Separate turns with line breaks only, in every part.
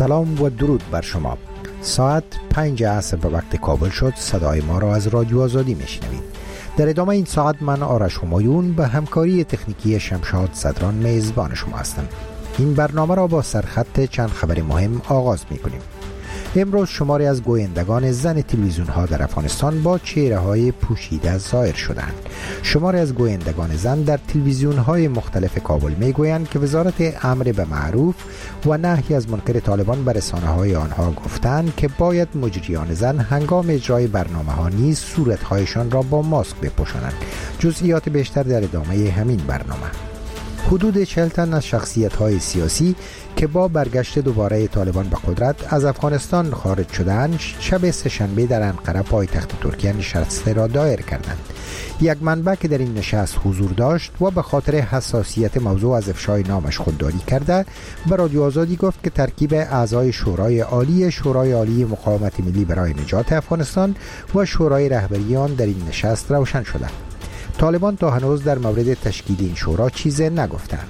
سلام و درود بر شما. ساعت 5 عصر به وقت کابل شد. صدای ما را از رادیو آزادی میشنوید. در ادامه این ساعت من آرش همایون به همکاری تکنیکی شمشاد صدران میزبان شما هستم. این برنامه را با سرخط چند خبر مهم آغاز میکنیم. امروز شماری از گویندگان زن تلویزیون ها در افغانستان با چهره های پوشیده ظاهر شدند. شماری از گویندگان زن در تلویزیون های مختلف کابل می گویند که وزارت امر به معروف و نهی از منکر طالبان به رسانه های آنها گفتند که باید مجریان زن هنگام اجرای برنامه ها نیز صورت هایشان را با ماسک بپوشانند. جزئیات بیشتر در ادامه همین برنامه. حدود 40 تن از شخصیت‌های سیاسی که با برگشت دوباره طالبان به قدرت از افغانستان خارج شدند، شب سه‌شنبه در انقره پایتخت ترکیه نشست را دایر کردند. یک منبع که در این نشست حضور داشت و به خاطر حساسیت موضوع از افشای نامش خودداری کرده، به رادیو آزادی گفت که ترکیب اعضای شورای عالی مقاومت ملی برای نجات افغانستان و شورای رهبری آن در این نشست روشن شده. طالبان تا هنوز در مورد تشکیل این شورا چیزی نگفتند.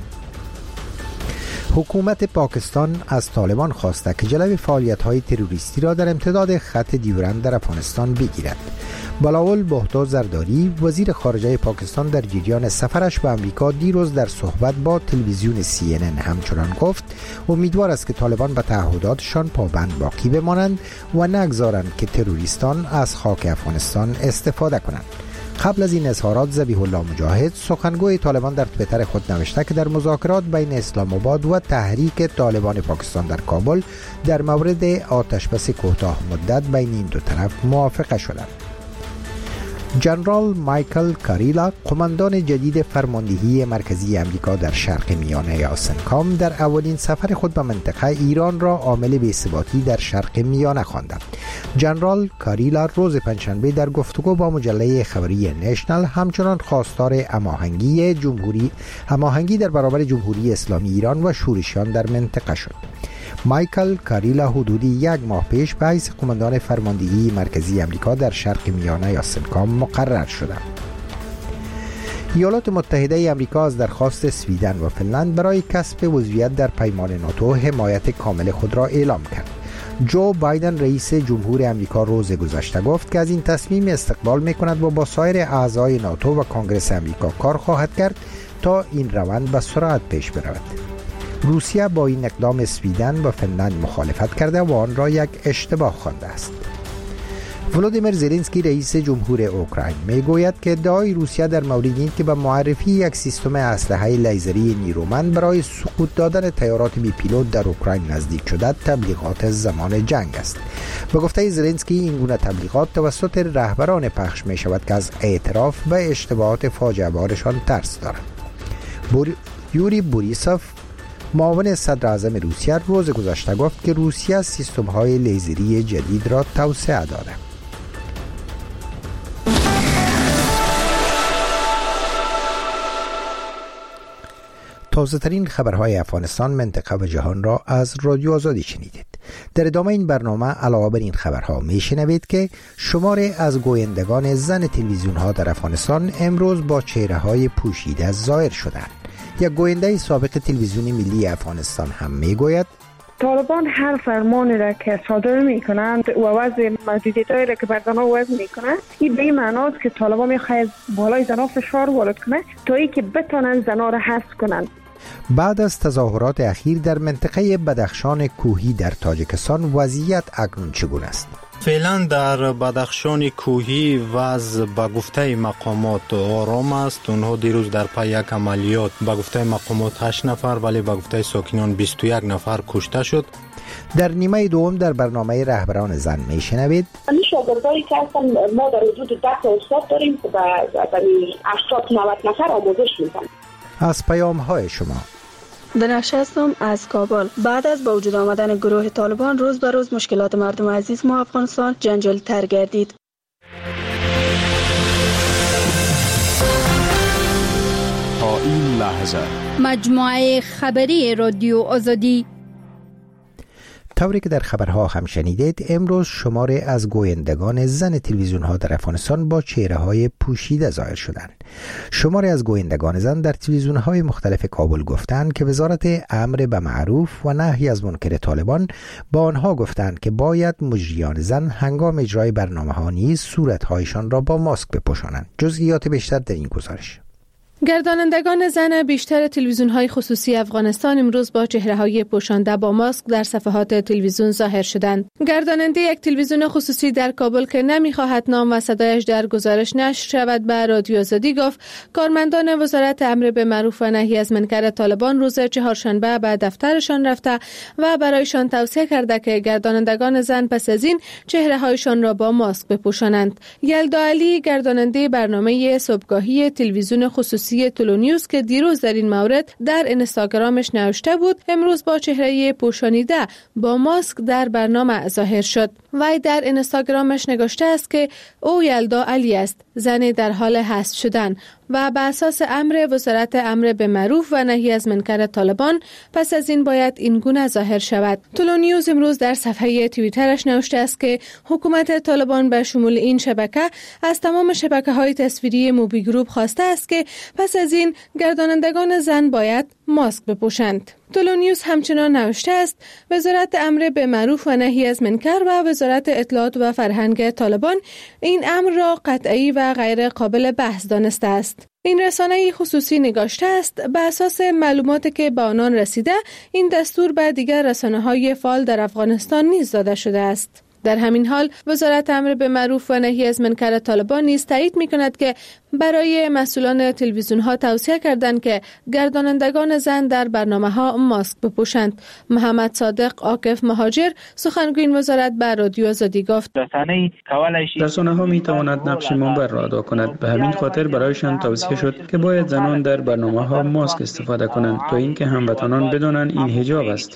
حکومت پاکستان از طالبان خواسته که جلوی فعالیت‌های تروریستی را در امتداد خط دیورند در افغانستان بگیرد. بلاول بهتا زرداری وزیر خارجه پاکستان در جریان سفرش به امریکا دیروز در صحبت با تلویزیون CNN همچنان گفت امیدوار است که طالبان به تعهداتشان پابند باقی بمانند و نگذارند که تروریستان از خاک افغانستان استفاده کنند. قبل از این اظهارات ذبیح الله مجاهد سخنگوی طالبان در توییتر خود نوشته که در مذاکرات بین اسلام آباد و تحریک طالبان پاکستان در کابل در مورد آتشبس کوتاه مدت بین این دو طرف موافقه شدند. جنرال مایکل کاریلا قماندان جدید فرماندهی مرکزی امریکا در شرق میانه یا سنکام در اولین سفر خود به منطقه ایران را عامل بی‌ثباتی در شرق میانه خواند. جنرال کاریلا روز پنجشنبه در گفتگو با مجله خبری نشنل همچنان خواستار هماهنگی در برابر جمهوری اسلامی ایران و شورشیان در منطقه شد. مایکل کاریلا حدود یک ماه پیش به حیث قماندان فرماندهی مرکزی امریکا در شرق میانه یا سنکام مقرر شدند. ایالات متحده امریکا از درخواست سویدن و فنلند برای کسب عضویت در پیمان ناتو حمایت کامل خود را اعلام کرد. جو بایدن رئیس جمهور امریکا روز گذشته گفت که از این تصمیم استقبال می‌کند و با سایر اعضای ناتو و کنگره امریکا کار خواهد کرد تا این روند به سرعت پیش برود. روسیه با این اقدام سویدن و فنلند مخالفت کرده و آن را یک اشتباه خوانده است. ولودیمیر زلنسکی رئیس جمهور اوکراین میگوید که ادعای روسیه در مورد این که به معرفی یک سیستم اسلحه لیزری نیرومند برای سقوط دادن تیارات بی پیلوت در اوکراین نزدیک شده تبلیغات زمان جنگ است. به گفته زلنسکی این گونه تبلیغات توسط رهبران پخش می شود که از اعتراف به اشتباهات فاجعه بارشان ترس دارند. یوری بوریسوف معاون صدر اعظم روسیه روز گذشته گفت که روسیه سیستم‌های لیزری جدید را توسعه داده. تازه ترین خبرهای افغانستان، منطقه و جهان را از رادیو آزادی شنیدید. در ادامه این برنامه علاوه بر این خبرها میشنوید که شماری از گویندگان زن تلویزیون ها در افغانستان امروز با چهره های پوشیده ظاهر شدند. یک گوینده سابق تلویزیون ملی افغانستان هم میگوید
طالبان هر فرمانی را که صادر میکنند و وضع محدودیت‌هایی را که بر زنان وضع میکنند، این به این معناست که طالبان میخواهد بالای زنان فشار وارد کنه تا اینکه بتونن زنان را حذف کنند.
بعد از تظاهرات اخیر در منطقه بدخشان کوهی در تاجیکستان وضعیت اکنون چگونه است؟
فعلا در بدخشان کوهی وضع به گفته مقامات آرام است. اونها دیروز در پی یک عملیات به گفته مقامات 8 نفر ولی به گفته ساکنان 21 نفر کشته شد.
در نیمه دوم در برنامه رهبران زن میشنوید
این شاگردایی که هستن ما در حدود 10 استاد داریم که به 80-90 نفر آموزش میدن.
از پیام‌های شما
دنش هستم از کابل. بعد از با وجود آمدن گروه طالبان روز به روز مشکلات مردم عزیز ما افغانستان جنجال تر گردید.
تا این لحظه
مجموعه خبری رادیو آزادی.
طوری که در خبرها هم شنیدید، امروز شماری از گویندگان زن تلویزیون ها در افغانستان با چهره های پوشیده ظاهر شدند. شماری از گویندگان زن در تلویزیون های مختلف کابل گفتند که وزارت امر به معروف و نهی از منکر طالبان با آنها گفتند که باید مجریان زن هنگام اجرای برنامه ها نیز صورتهایشان را با ماسک بپوشانند. جزئیات بیشتر در این گزارش.
گردانندگان زن بیشتر تلویزیون‌های خصوصی افغانستان امروز با چهره‌های پوشانده با ماسک در صفحات تلویزیون ظاهر شدند. گرداننده یک تلویزیون خصوصی در کابل که نمی‌خواهد نام و صدایش در گزارش نشر شود به رادیو آزادی گفت کارمندان وزارت امر به معروف و نهی از منکر طالبان روز چهارشنبه به دفترشان رفته و برایشان توصیه کرده که گردانندگان زن پس از این چهره‌هایشان را با ماسک بپوشانند. یلدا علی گرداننده برنامه صبحگاهی تلویزیون خصوصی تولونیوز که دیروز در این مورد در اینستاگرامش نوشته بود امروز با چهره پوشانیده با ماسک در برنامه ظاهر شد. وی در اینستاگرامش نگاشته است که او یلدا علی است، زن در حال حذف شدن و به اساس امر وزارت امر به معروف و نهی از منکر طالبان پس از این باید این گونه ظاهر شود. تولونیوز امروز در صفحه توییترش نوشته است که حکومت طالبان به شمول این شبکه از تمام شبکه‌های تصویری موبی گروپ خواسته است که پس از این گردانندگان زن باید ماسک بپوشند. تولونیوز همچنان نوشته است وزارت امر به معروف و نهی از منکر و وزارت اطلاعات و فرهنگ طالبان این امر را قطعی و غیر قابل بحث دانسته است. این رسانه خصوصی نگاشته است به اساس معلوماتی که به آنان رسیده این دستور به دیگر رسانه‌های فعال در افغانستان نیز داده شده است. در همین حال وزارت امر به معروف و نهی از منکر طالبان نیز تایید می‌کند که برای مسئولان تلویزیون‌ها توصیه کردند که گردانندگان زن در برنامه‌ها ماسک بپوشند. محمد صادق عاکف مهاجر سخنگوی این وزارت به رادیو آزادی گفت
رسانه‌ها می‌تواند نقش منبر را ادا کند، به همین خاطر برایشان توصیه شد که باید زنان در برنامه‌ها ماسک استفاده کنند تا اینکه هموطنان بدانند این حجاب است.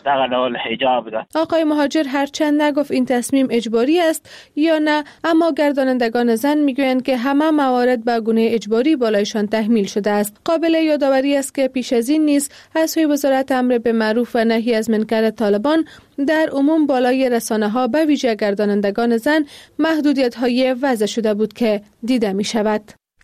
آقای مهاجر هرچند نگفت این تصمیم اجباری است یا نه، اما گردانندگان زن میگویند که همه موارد به گونه اجباری بالایشان تحمیل شده است. قابل یادآوری است که پیش از این نیز از سوی وزارت امر به معروف و نهی از منکر طالبان در عموم بالای رسانه‌ها به ویژه گردانندگان زن محدودیت‌های وضع شده بود که دیده می‌شود.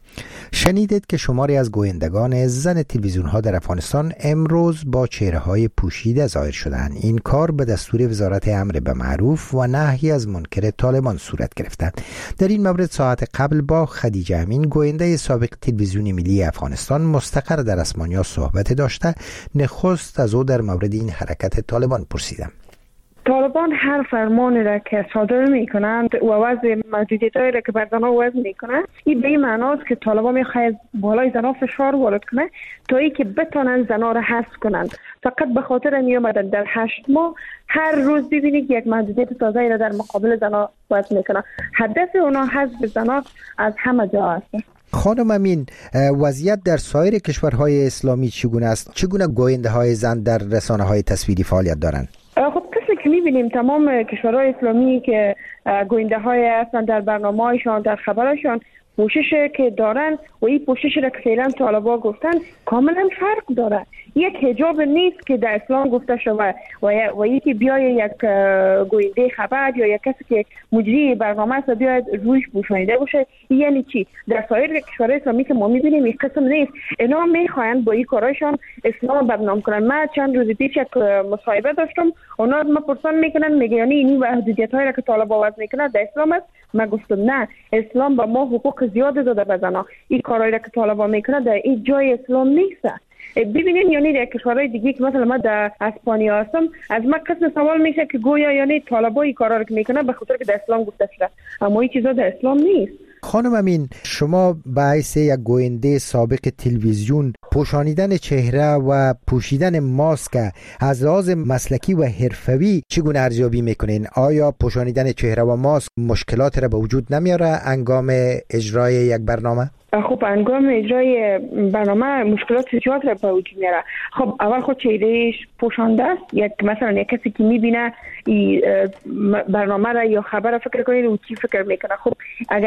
شنیدید که شماری از گویندگان زن تلویزیون ها در افغانستان امروز با چهره های پوشیده ظاهر شدند. این کار به دستور وزارت امر به معروف و نهی از منکر طالبان صورت گرفته. در این مورد ساعت قبل با خدیجه امین گوینده سابق تلویزیون ملی افغانستان مستقر در اسمانیا صحبت داشته. نخست از او در مورد این حرکت طالبان پرسیدم.
طالبان هر فرمانی را که صادر میکنند و وضع محدودیت‌هایی را که بر زنها وضع میکنند، این به این معناست که طالبان میخواهد بالای زنها فشار وارد کنه تا اینکه بتونن زنها را حذف کنند. فقط به خاطر این اومدن در 8 ماه هر روز ببینید یک محدودیت تازه‌ای را در مقابل زنها وضع میکنه. هدف اونا حذف زنها از همه جا است.
خانم امین، وضعیت در سایر کشورهای اسلامی چگونه است؟ چگونه گوینده های زن در رسانه های تصویری فعالیت دارند؟
خب کسی که میبینیم تمام کشورهای اسلامی که گوینده های هستن در برنامه‌هایشان در خبرشان پوشش که دارن و این پوشش را که فعلا طالبا گفتن کاملا فرق داره. یک حجاب نیست که در اسلام گفته شده و یکی بیای یک گوینده خبر یا یک کسی که مجری برنامه است بیاید رویش پوشانیده باشه. یعنی چی؟ در سایر کشورهای اسلامی که ما میبینیم این قسم نیست. اینا میخواین با این کارایشان اسلام بدنام کنن. من چند روز پیش یک مصاحبه داشتم، اونا ما پرسان میکنن میگن یعنی این محدودیت‌هایی را که طالبا وضع میکنن در اسلام است؟ من گفتم نه، اسلام به ما حقوق زیاد داده به زنها. این کارایی را که طالبا میکنن در این جای اسلام نیست. ببینین یعنی در کشورهای دیگه که مثلا ما در اسپانیا هستم، از من قسم سوال میشه که گویا یعنی طالبا این کارا رو که میکنن به خاطر که در اسلام گفته شده، اما این چیزا در اسلام نیست.
خانم امین، شما به حیث یک گوینده سابق تلویزیون پوشانیدن چهره و پوشیدن ماسک از لحاظ مسلکی و حرفوی چگونه ارزیابی میکنین؟ آیا پوشانیدن چهره و ماسک مشکلات را به وجود نمیاره هنگام اجرای یک برنامه؟
خب هنگام اجرای برنامه مشکلات زیاد را به وجود میاره. خب اول خود چهرهش پوشانده است. یک مثلا یک کسی که میبینه برنامه را یا خبر را فکر کنه و چی فکر میکنه. خب اگر یک زن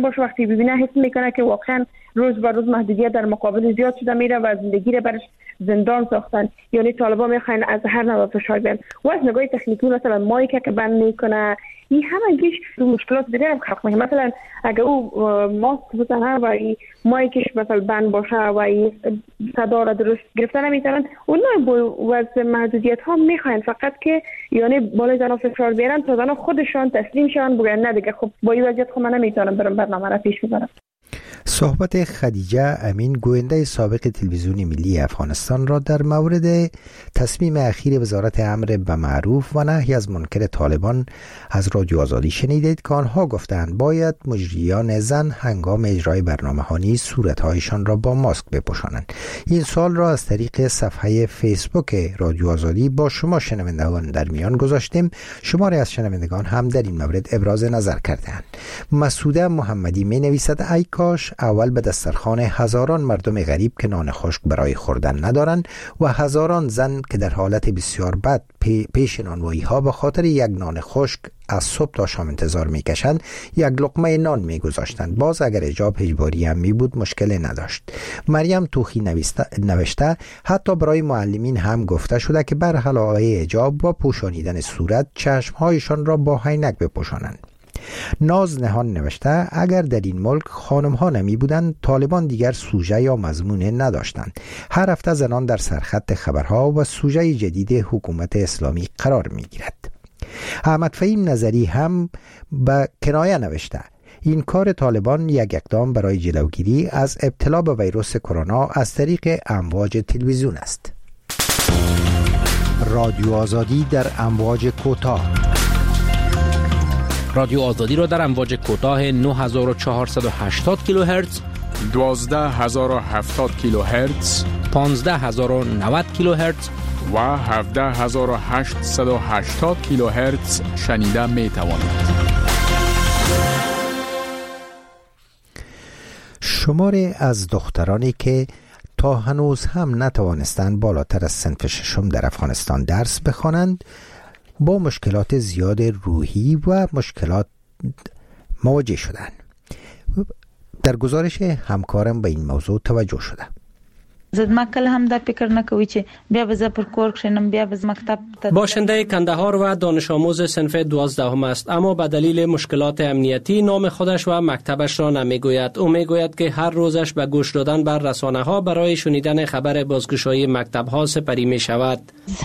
باشه وقتی ببینه حس میکنه که واقعا روز به روز محدودیت در مقابل زیاد شده میره و زندگی رو برش زندان ساختن. یعنی طالبان میخواین از هر نوع فشار بیارن و از نگاه تکنیکی مثلا مایک که بند میکنه این همگیش مشکلات دیگه هم خلق میکنه. مثلا اگه او ماسک بزنه و این مایکش مثلا بند باشه و این صدا را درست گرفتن نمیتونن، اونها با وضع محدودیت ها میخواین فقط که یعنی بالای زنها فشار بیارن تا زنها خودشان تسلیم شون بگن نه دیگه خب با این وضعیت خب من نمیتونم برم برنامه را پیش ببرم.
صحبت خدیجه امین گوینده سابق تلویزیون ملی افغانستان را در مورد تصمیم اخیر وزارت امر به معروف و نهی از منکر طالبان از رادیو آزادی شنیدید که آنها گفتند باید مجریان زن هنگام اجرای برنامه‌ها نیز صورت‌هایشان را با ماسک بپوشانند. این سوال را از طریق صفحه فیسبوک رادیو آزادی با شما شنوندگان در میان گذاشتیم. شماری از شنوندگان هم در این مورد ابراز نظر کردند. مسعوده محمدی می‌نویسد ای کاش اول به دسترخوان هزاران مردم غریب که نان خشک برای خوردن ندارند و هزاران زن که در حالت بسیار بد پیش نانوایی ها به خاطر یک نان خشک از صبح تا شام انتظار میکشند یک لقمه نان میگذاشتند. باز اگر حجاب اجباری هم می بود مشکل نداشت. مریم توخی نوشته حتی برای معلمین هم گفته شده که بر علاوه حجاب و پوشانیدن صورت چشمهایشان را با عینک بپوشانند. ناز نهان نوشته اگر در این ملک خانم ها نمی بودند طالبان دیگر سوژه یا مضمون نداشتند. هر هفته زنان در سرخط خبرها و سوژه جدید حکومت اسلامی قرار می گیرد. احمد فهیم نظری هم به کنایه نوشته این کار طالبان یک اقدام برای جلوگیری از ابتلا به ویروس کرونا از طریق امواج تلویزیون است. رادیو آزادی در امواج کوتاه.
رادیو آزادی را در امواج کوتاه 9480 کیلوهرتز،
12070 کیلوهرتز،
15090 کیلوهرتز
و 17880 کیلوهرتز شنیده می توانید.
شماری از دخترانی که تا هنوز هم نتوانستند بالاتر از صنف ششم در افغانستان درس بخوانند با مشکلات زیاد روحی و مشکلات مواجه شدند. در گزارش همکارم به این موضوع توجه شده.
باشنده کندهار و دانش آموز صنف 12 است، اما به دلیل مشکلات امنیتی نام خودش و مکتبش را نمیگوید. او میگوید که هر روزش به گوش دادن بر رسانه ها برای شنیدن خبر بازگشایی مکتب ها سپری می شود.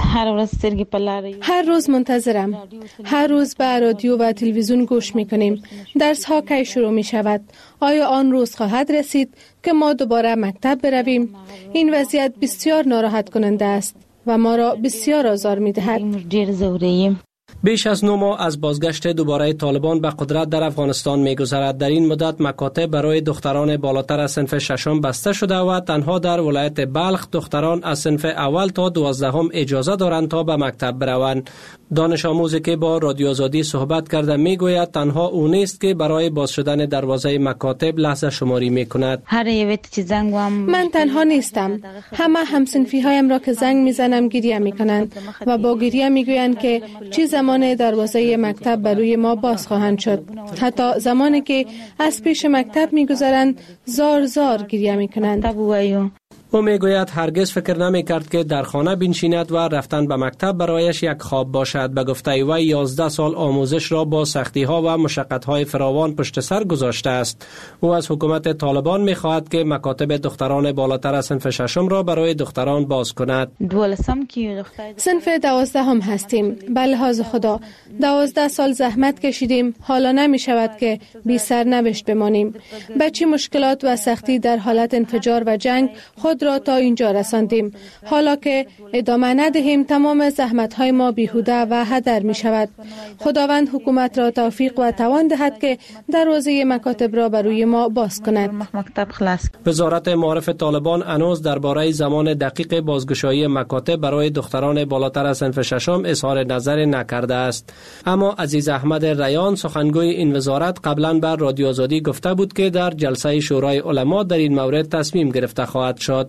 هر روز منتظرم. هر روز به رادیو و تلویزیون گوش می کنیم. درس ها کی شروع می شود؟ آیا آن روز خواهد رسید که ما دوباره مکتب برویم؟ این وضعیت بسیار ناراحت کننده است و ما را بسیار آزار می دهد.
بیش از 9 ماه از بازگشت دوباره طالبان به قدرت در افغانستان می‌گذرد. در این مدت مکاتب برای دختران بالاتر از صنف ششم بسته شده و تنها در ولایت بلخ دختران از صنف اول تا 12 اجازه دارند تا به مکتب بروند. دانش آموزی که با رادیو آزادی صحبت کرده میگوید تنها او نیست که برای باز شدن دروازه مکاتب لحظه شماری میکند.
من تنها نیستم. همه همصنفی هایم را که زنگ میزنم گریه میکنند و با گریه میگویند که چه زمان دروازه مکتب بروی ما باز خواهند شد. حتی زمانی که از پیش مکتب میگذرند زار زار گریه میکنند.
او میگوید هرگز فکر نمی کرد که در خانه بنشیند و رفتن به مکتب برایش یک خواب باشد. به گفته وی 11 سال آموزش را با سختی ها و مشقت های فراوان پشت سر گذاشته است. او از حکومت طالبان میخواهد که مکاتب دختران بالاتر از صنف ششم را برای دختران باز کند.
صنف 12 هم هستیم. به لحاظ خدا 12 سال زحمت کشیدیم. حالا نمی شود که بی سرنوشت بمانیم. به چه مشکلات و سختی در حالت انفجار و جنگ خود را تا اینجا رساندیم. حالا که ادامه ندهیم تمام زحمت های ما بیهوده و هدر می شود. خداوند حکومت را توفیق و توان دهد که دروازه مکاتب را بروی ما باز کند.
وزارت معارف طالبان هنوز درباره زمان دقیق بازگشایی مکاتب برای دختران بالاتر از صنف ششم اظهار نظر نکرده است. اما عزیز احمد ریان سخنگوی این وزارت قبلا بر رادیو آزادی گفته بود که در جلسه شورای علما در این مورد تصمیم گرفته خواهد شد.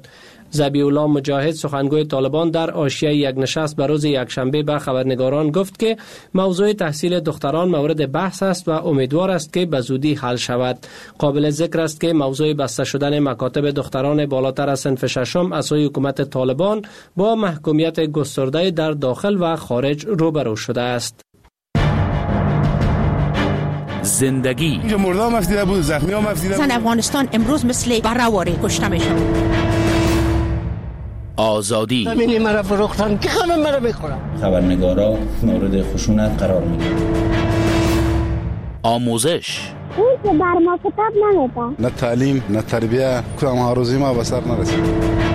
ذبیح الله مجاهد سخنگوی طالبان در حاشیه یک نشست به روز یکشنبه به خبرنگاران گفت که موضوع تحصیل دختران مورد بحث است و امیدوار است که به زودی حل شود. قابل ذکر است که موضوع بسته شدن مکاتب دختران بالاتر از صنف ششم از سوی حکومت طالبان با محکومیت گسترده در داخل و خارج روبرو شده است.
زندگی
اینجا مردم مفیده بود، زخمی ها مفیده بود.
زن افغانستان امروز مثل برهواری کشته میشه.
آزادی
همینی مرا فروختن که همه مرا میخورن.
خبرنگارا مورد خشونت قرار میگیرن.
آموزش
اون که بر ما کتاب نمیده.
نه تعلیم نه تربیه، کدام هاروزی ما به سر نرسید.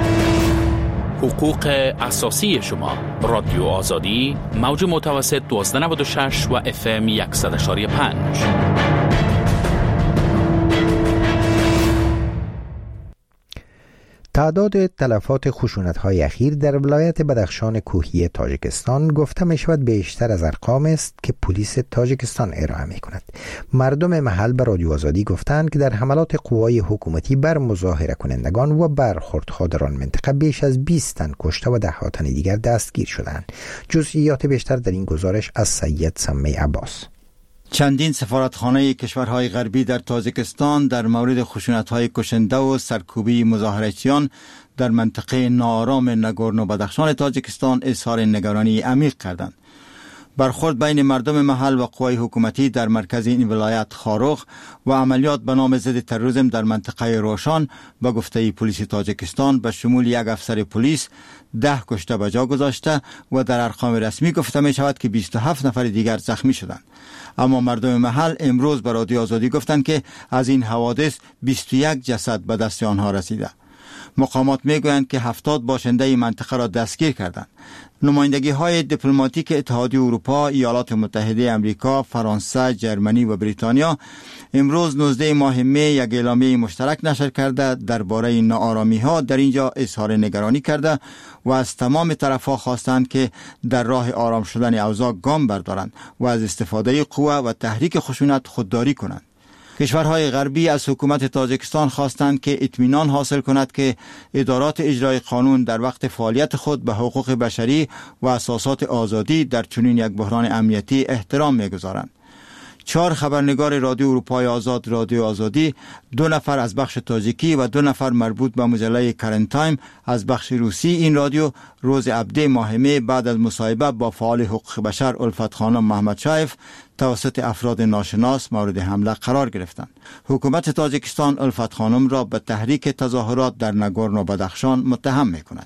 حقوق اساسی شما. رادیو آزادی، موج متوسط 1296 و FM 100.5.
تعداد تلفات خشونت‌های اخیر در ولایت بدخشان کوهی تاجیکستان گفته می‌شود بیشتر از ارقام است که پلیس تاجیکستان ارائه می‌کند. مردم محل به رادیو آزادی گفتند که در حملات قوای حکومتی بر مظاهره کنندگان و برخوردها در آن منطقه بیش از 20 تن کشته و ده‌ها تن دیگر دستگیر شدند. جزئیات بیشتر در این گزارش از سید سمی عباس.
چندین سفارتخانه کشورهای غربی در تاجیکستان در مورد خشونت‌های کشنده و سرکوبی مظاهراتیان در منطقه ناآرام نگورنو بدخشان تاجیکستان اظهار نگرانی عمیق کردند. برخورد بین مردم محل و قوای حکومتی در مرکز این ولایت خاروخ و عملیات به نام ضد تروریسم در منطقه روشان به گفته پلیس تاجیکستان به شمول یک افسر پلیس 10 کشته به جا گذاشته و در ارقام رسمی گفته می شود که 27 نفر دیگر زخمی شدند. اما مردم محل امروز به رادیو آزادی گفتند که از این حوادث 21 جسد به دست آنها رسیده. مقامات میگویند که 70 باشنده منطقه را دستگیر کردند. نمایندگی های دیپلماتیک اتحادیه اروپا، ایالات متحده آمریکا، فرانسه، جرمنی و بریتانیا امروز 19 ماه می یک اعلامیه مشترک نشر کرده درباره ناآرامی ها در اینجا اظهار نگرانی کرده و از تمام طرفها خواستند که در راه آرام شدن اوضاع گام بردارند و از استفاده قوه و تحریک خشونت خودداری کنند. کشورهای غربی از حکومت تاجیکستان خواستند که اطمینان حاصل کند که ادارات اجرای قانون در وقت فعالیت خود به حقوق بشری و اساسات آزادی در چنین یک بحران امنیتی احترام می‌گذارند. 4 خبرنگار رادیو اروپای آزاد رادیو آزادی، 2 نفر از بخش تاجیکی و 2 نفر مربوط به مجله کرنت تایم از بخش روسی این رادیو روز 17 ماه می بعد از مصاحبه با فعال حقوق بشر الفت خانم محمد شایف توسط افراد ناشناس مورد حمله قرار گرفتند. حکومت تاجیکستان الفت خانم را به تحریک تظاهرات در نگورنو بدخشان متهم می‌کند.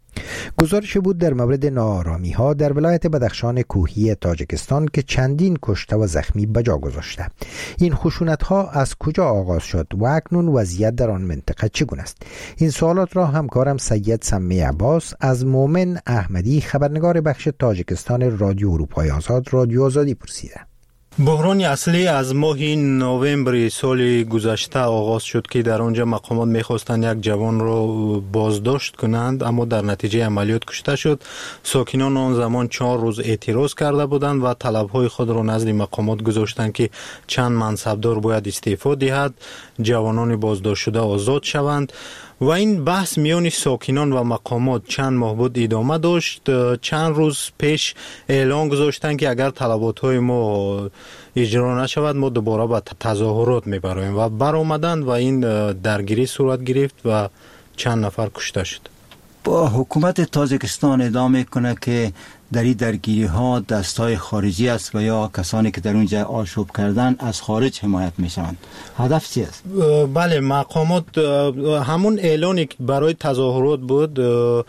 گزارش بود در مورد ناآرامی ها در ولایت بدخشان کوهی تاجیکستان که چندین کشته و زخمی به جا گذاشته. این خشونت ها از کجا آغاز شد و اکنون وضعیت در آن منطقه چگونه است؟ این سوالات را همکارم سید سمی عباس از مومن احمدی خبرنگار بخش تاجیکستان رادیو اروپای آزاد رادیو آزادی پرسیده.
بحران اصلی از ماه نوامبر سال گذشته آغاز شد که در آنجا مقامات می‌خواستند یک جوان را بازداشت کنند، اما در نتیجه عملیات کشته شد. ساکنان آن زمان 4 روز اعتراض کرده بودند و طلب‌های خود را نزد مقامات گذاشتند که چند منصبدار باید استعفا دهد، جوانان بازداشت شده آزاد شوند و این بحث میان ساکنان و مقامات چند ماه بود ادامه داشت. چند روز پیش اعلان گذاشتن که اگر طلبات‌های ما اجرا نشود ما دوباره به تظاهرات میبریم و برآمدند و این درگیری صورت گرفت و چند نفر کشته شد.
با حکومت تاجیکستان ادعا میکنه که در این درگیری ها دستای خارجی است و یا کسانی که در اونجا آشوب کردن از خارج حمایت میشوند. هدف چی است؟
بله، مقامات همون اعلانی که برای تظاهرات بود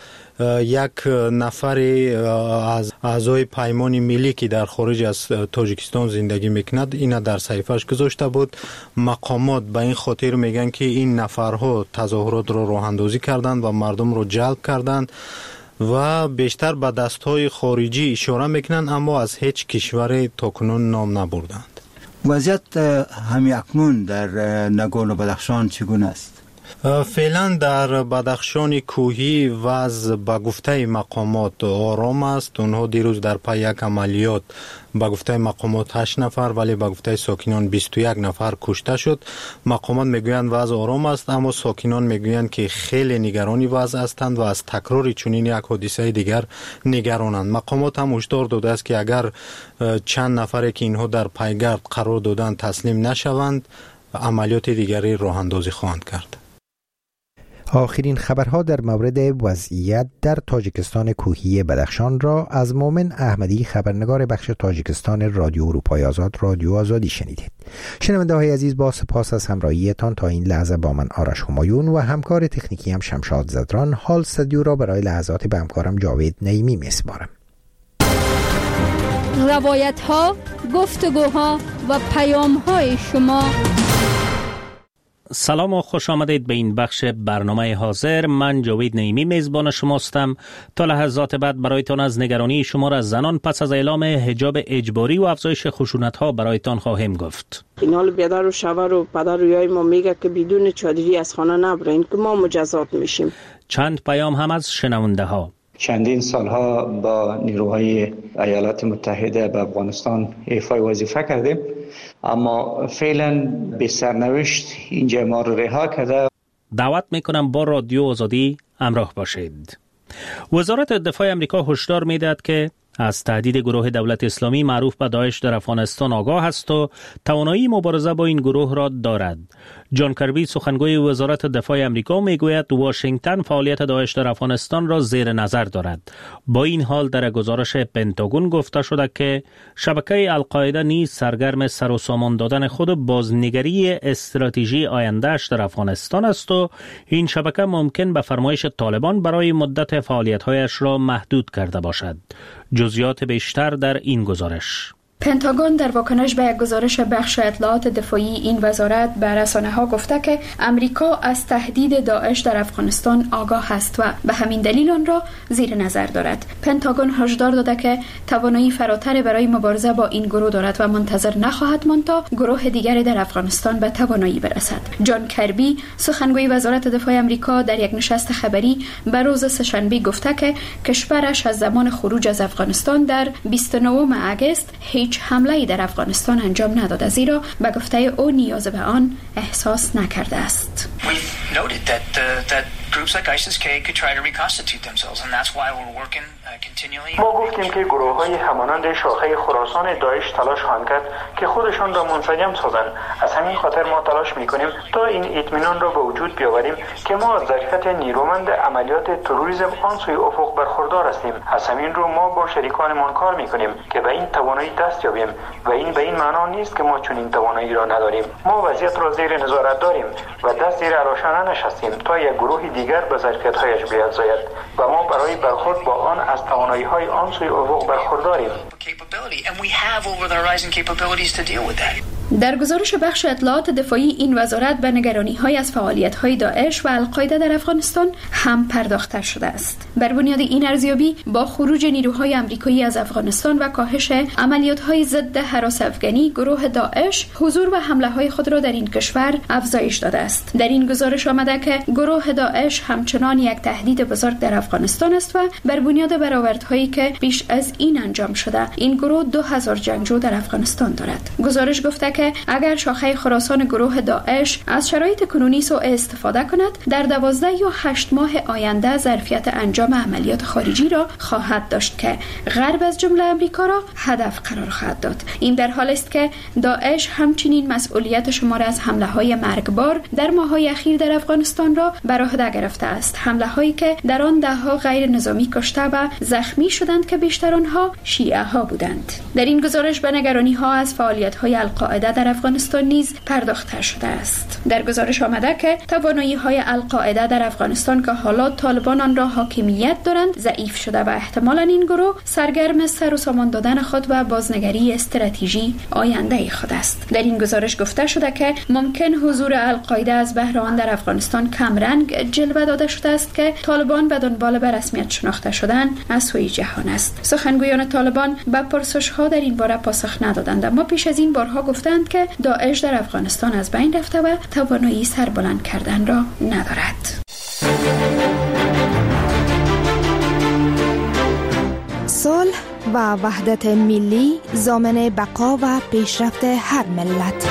یک نفر از اعضای پیمان ملی که در خارج از تاجیکستان زندگی میکند اینا در صحیفه‌اش گذاشته بود. مقامات به این خاطر میگن که این نفرها تظاهرات را راه اندازی کردند و مردم را جلب کردند و بیشتر به دستهای خارجی اشاره میکنند، اما از هیچ کشور تاکنون نام نبردند.
وضعیت همین اکنون در نگورنو بدخشان چگونه است؟
فعلا در بدخشان کوهی وضع به گفته مقامات آرام است. اونها دیروز در پی یک عملیات به گفته مقامات 8 نفر ولی به گفته ساکنان 21 نفر کشته شد. مقامات میگویند وضع آرام است، اما ساکنان میگویند که خیلی نگرانی وضع هستند و از تکرار چنین یک حادثه دیگر نگرانند. مقامات هم هشدار داده است که اگر چند نفری که اینها در پیگرد قرار دادند تسلیم نشوند، عملیات دیگری راه اندازی خواهند کرد.
آخرین خبرها در مورد وضعیت در تاجیکستان کوهی بدخشان را از مومن احمدی، خبرنگار بخش تاجیکستان رادیو اروپای آزاد، رادیو آزادی شنیدید. شنونده های عزیز، با سپاس از همراهیتان تا این لحظه با من آرش همایون و همکار تکنیکی هم شمشاد زدران حال استودیو را برای لحظات به همکارم جاوید نعیمی میسپارم.
روایت ها، گفتگوها و پیام های شما.
سلام و خوش آمدید به این بخش برنامه حاضر. من جاوید نعیمی میزبان شماستم. تا لحظات بعد برایتان از نگرانی شمار از زنان پس از اعلام حجاب اجباری و افزایش خشونت ها برایتان خواهیم گفت.
اینال بیادر و شوهر و پدر رویای ما میگه که بدون چادری از خانه نبرین که ما مجازات میشیم.
چند پیام هم از شنونده ها.
چندین سالها با نیروهای ایالات متحده به افغانستان ایفای وظیفه کردیم، اما فعلا به سرنوشت اینجا ما رو رها کرده.
دعوت میکنم با رادیو آزادی همراه باشید. وزارت دفاع امریکا هشدار میدهد که از تهدید گروه دولت اسلامی معروف به داعش در افغانستان آگاه است و توانایی مبارزه با این گروه را دارد. جان کربی، سخنگوی وزارت دفاع امریکا، میگوید واشنگتن فعالیت داعش در افغانستان را زیر نظر دارد. با این حال در گزارش پنتاگون گفته شده که شبکه القاعده نیز سرگرم سر و سامان دادن خود بازنگری استراتژی آیندهش در افغانستان است و این شبکه ممکن به فرمایش طالبان برای مدت فعالیت‌هایش را محدود کرده باشد. جزئیات بیشتر در این گزارش.
پنتاگون در واکنش به یک گزارش بخش اطلاعات دفاعی این وزارت به رسانه‌ها گفته که امریکا از تهدید داعش در افغانستان آگاه است و به همین دلیل آن را زیر نظر دارد. پنتاگون هشدار داده که توانایی فراتر برای مبارزه با این گروه دارد و منتظر نخواهد ماند تا گروه دیگری در افغانستان به توانایی برسد. جان کربی، سخنگوی وزارت دفاع امریکا، در یک نشست خبری به روز سه‌شنبه گفته که کشورش از زمان خروج از افغانستان در 29 اگست هیچ حمله‌ای در افغانستان انجام نداده، زیرا به گفته او نیاز به آن احساس نکرده است.
ما گفتیم که گروه‌های همانند شاخه خراسان داعش تلاش خواهند کرد که خودشان را منسجم سازند. از همین خاطر ما تلاش می‌کنیم تا این اطمینان را به وجود بیاوریم که ما از ظرفیت نیرومند عملیات تروریسم آن سوی افق برخوردار هستیم. از همین رو ما با شریکانمان کار می‌کنیم که به این توانایی دست یابیم و این به این معنا نیست که ما چون این توانایی را نداریم. ما وضعیت را زیر نظارت داریم و دست زیر علاشانه نشستیم تا یک گروه دیگر به ظرفیت‌هایش بیفزاید و ما برای برخورد با آن از توانایی‌های آن سوی افق برخورداریم.
در گزارش بخش اطلاعات دفاعی این وزارت به نگرانی‌های از فعالیت‌های داعش و القاعده در افغانستان هم پرداخته شده است. بر بنیاد این ارزیابی، با خروج نیروهای آمریکایی از افغانستان و کاهش عملیات‌های ضد هراس افغانی، گروه داعش حضور و حمله‌های خود را در این کشور افزایش داده است. در این گزارش آمده که گروه داعش همچنان یک تهدید بزرگ در افغانستان است و بر بنیاد برآوردهایی که پیش از این انجام شده، این گروه 2000 جنگجو در افغانستان دارد. گزارش گفته که اگر شاخه خراسان گروه داعش از شرایط کنونی سوء استفاده کند، در 12 یا 8 ماه آینده ظرفیت انجام عملیات خارجی را خواهد داشت که غرب از جمله امریکا را هدف قرار خواهد داد. این در حالی است که داعش همچنین مسئولیت شمار از حمله‌های مرگبار در ماه‌های اخیر در افغانستان را بر عهده گرفته است. حمله‌هایی که در آن ده‌ها غیر نظامی کشته و زخمی شدند که بیشتر آنها شیعه‌ها بودند. در این گزارش به نگرانی‌ها از فعالیت‌های القاعده در افغانستان نیز پرداخته شده است. در گزارش آمده که توانایی‌های القاعده در افغانستان که حالا طالبان آن را حاکمیت دارند ضعیف شده و احتمالاً این گروه سرگرم سر و سامان دادن خود و بازنگری استراتژی آینده خود است. در این گزارش گفته شده که ممکن حضور القاعده از بهر آن در افغانستان کمرنگ جلوه داده شده است که طالبان به دنبال به رسمیت شناخته شدن از سوی جهان است. سخنگویان طالبان به پرسش‌ها در این باره پاسخ ندادند، اما پیش از این بارها گفتند گفتند که داعش در افغانستان از بین رفته و توانایی سربلند کردن را ندارد.
صلح و وحدت ملی ضامن بقا و پیشرفت هر ملت.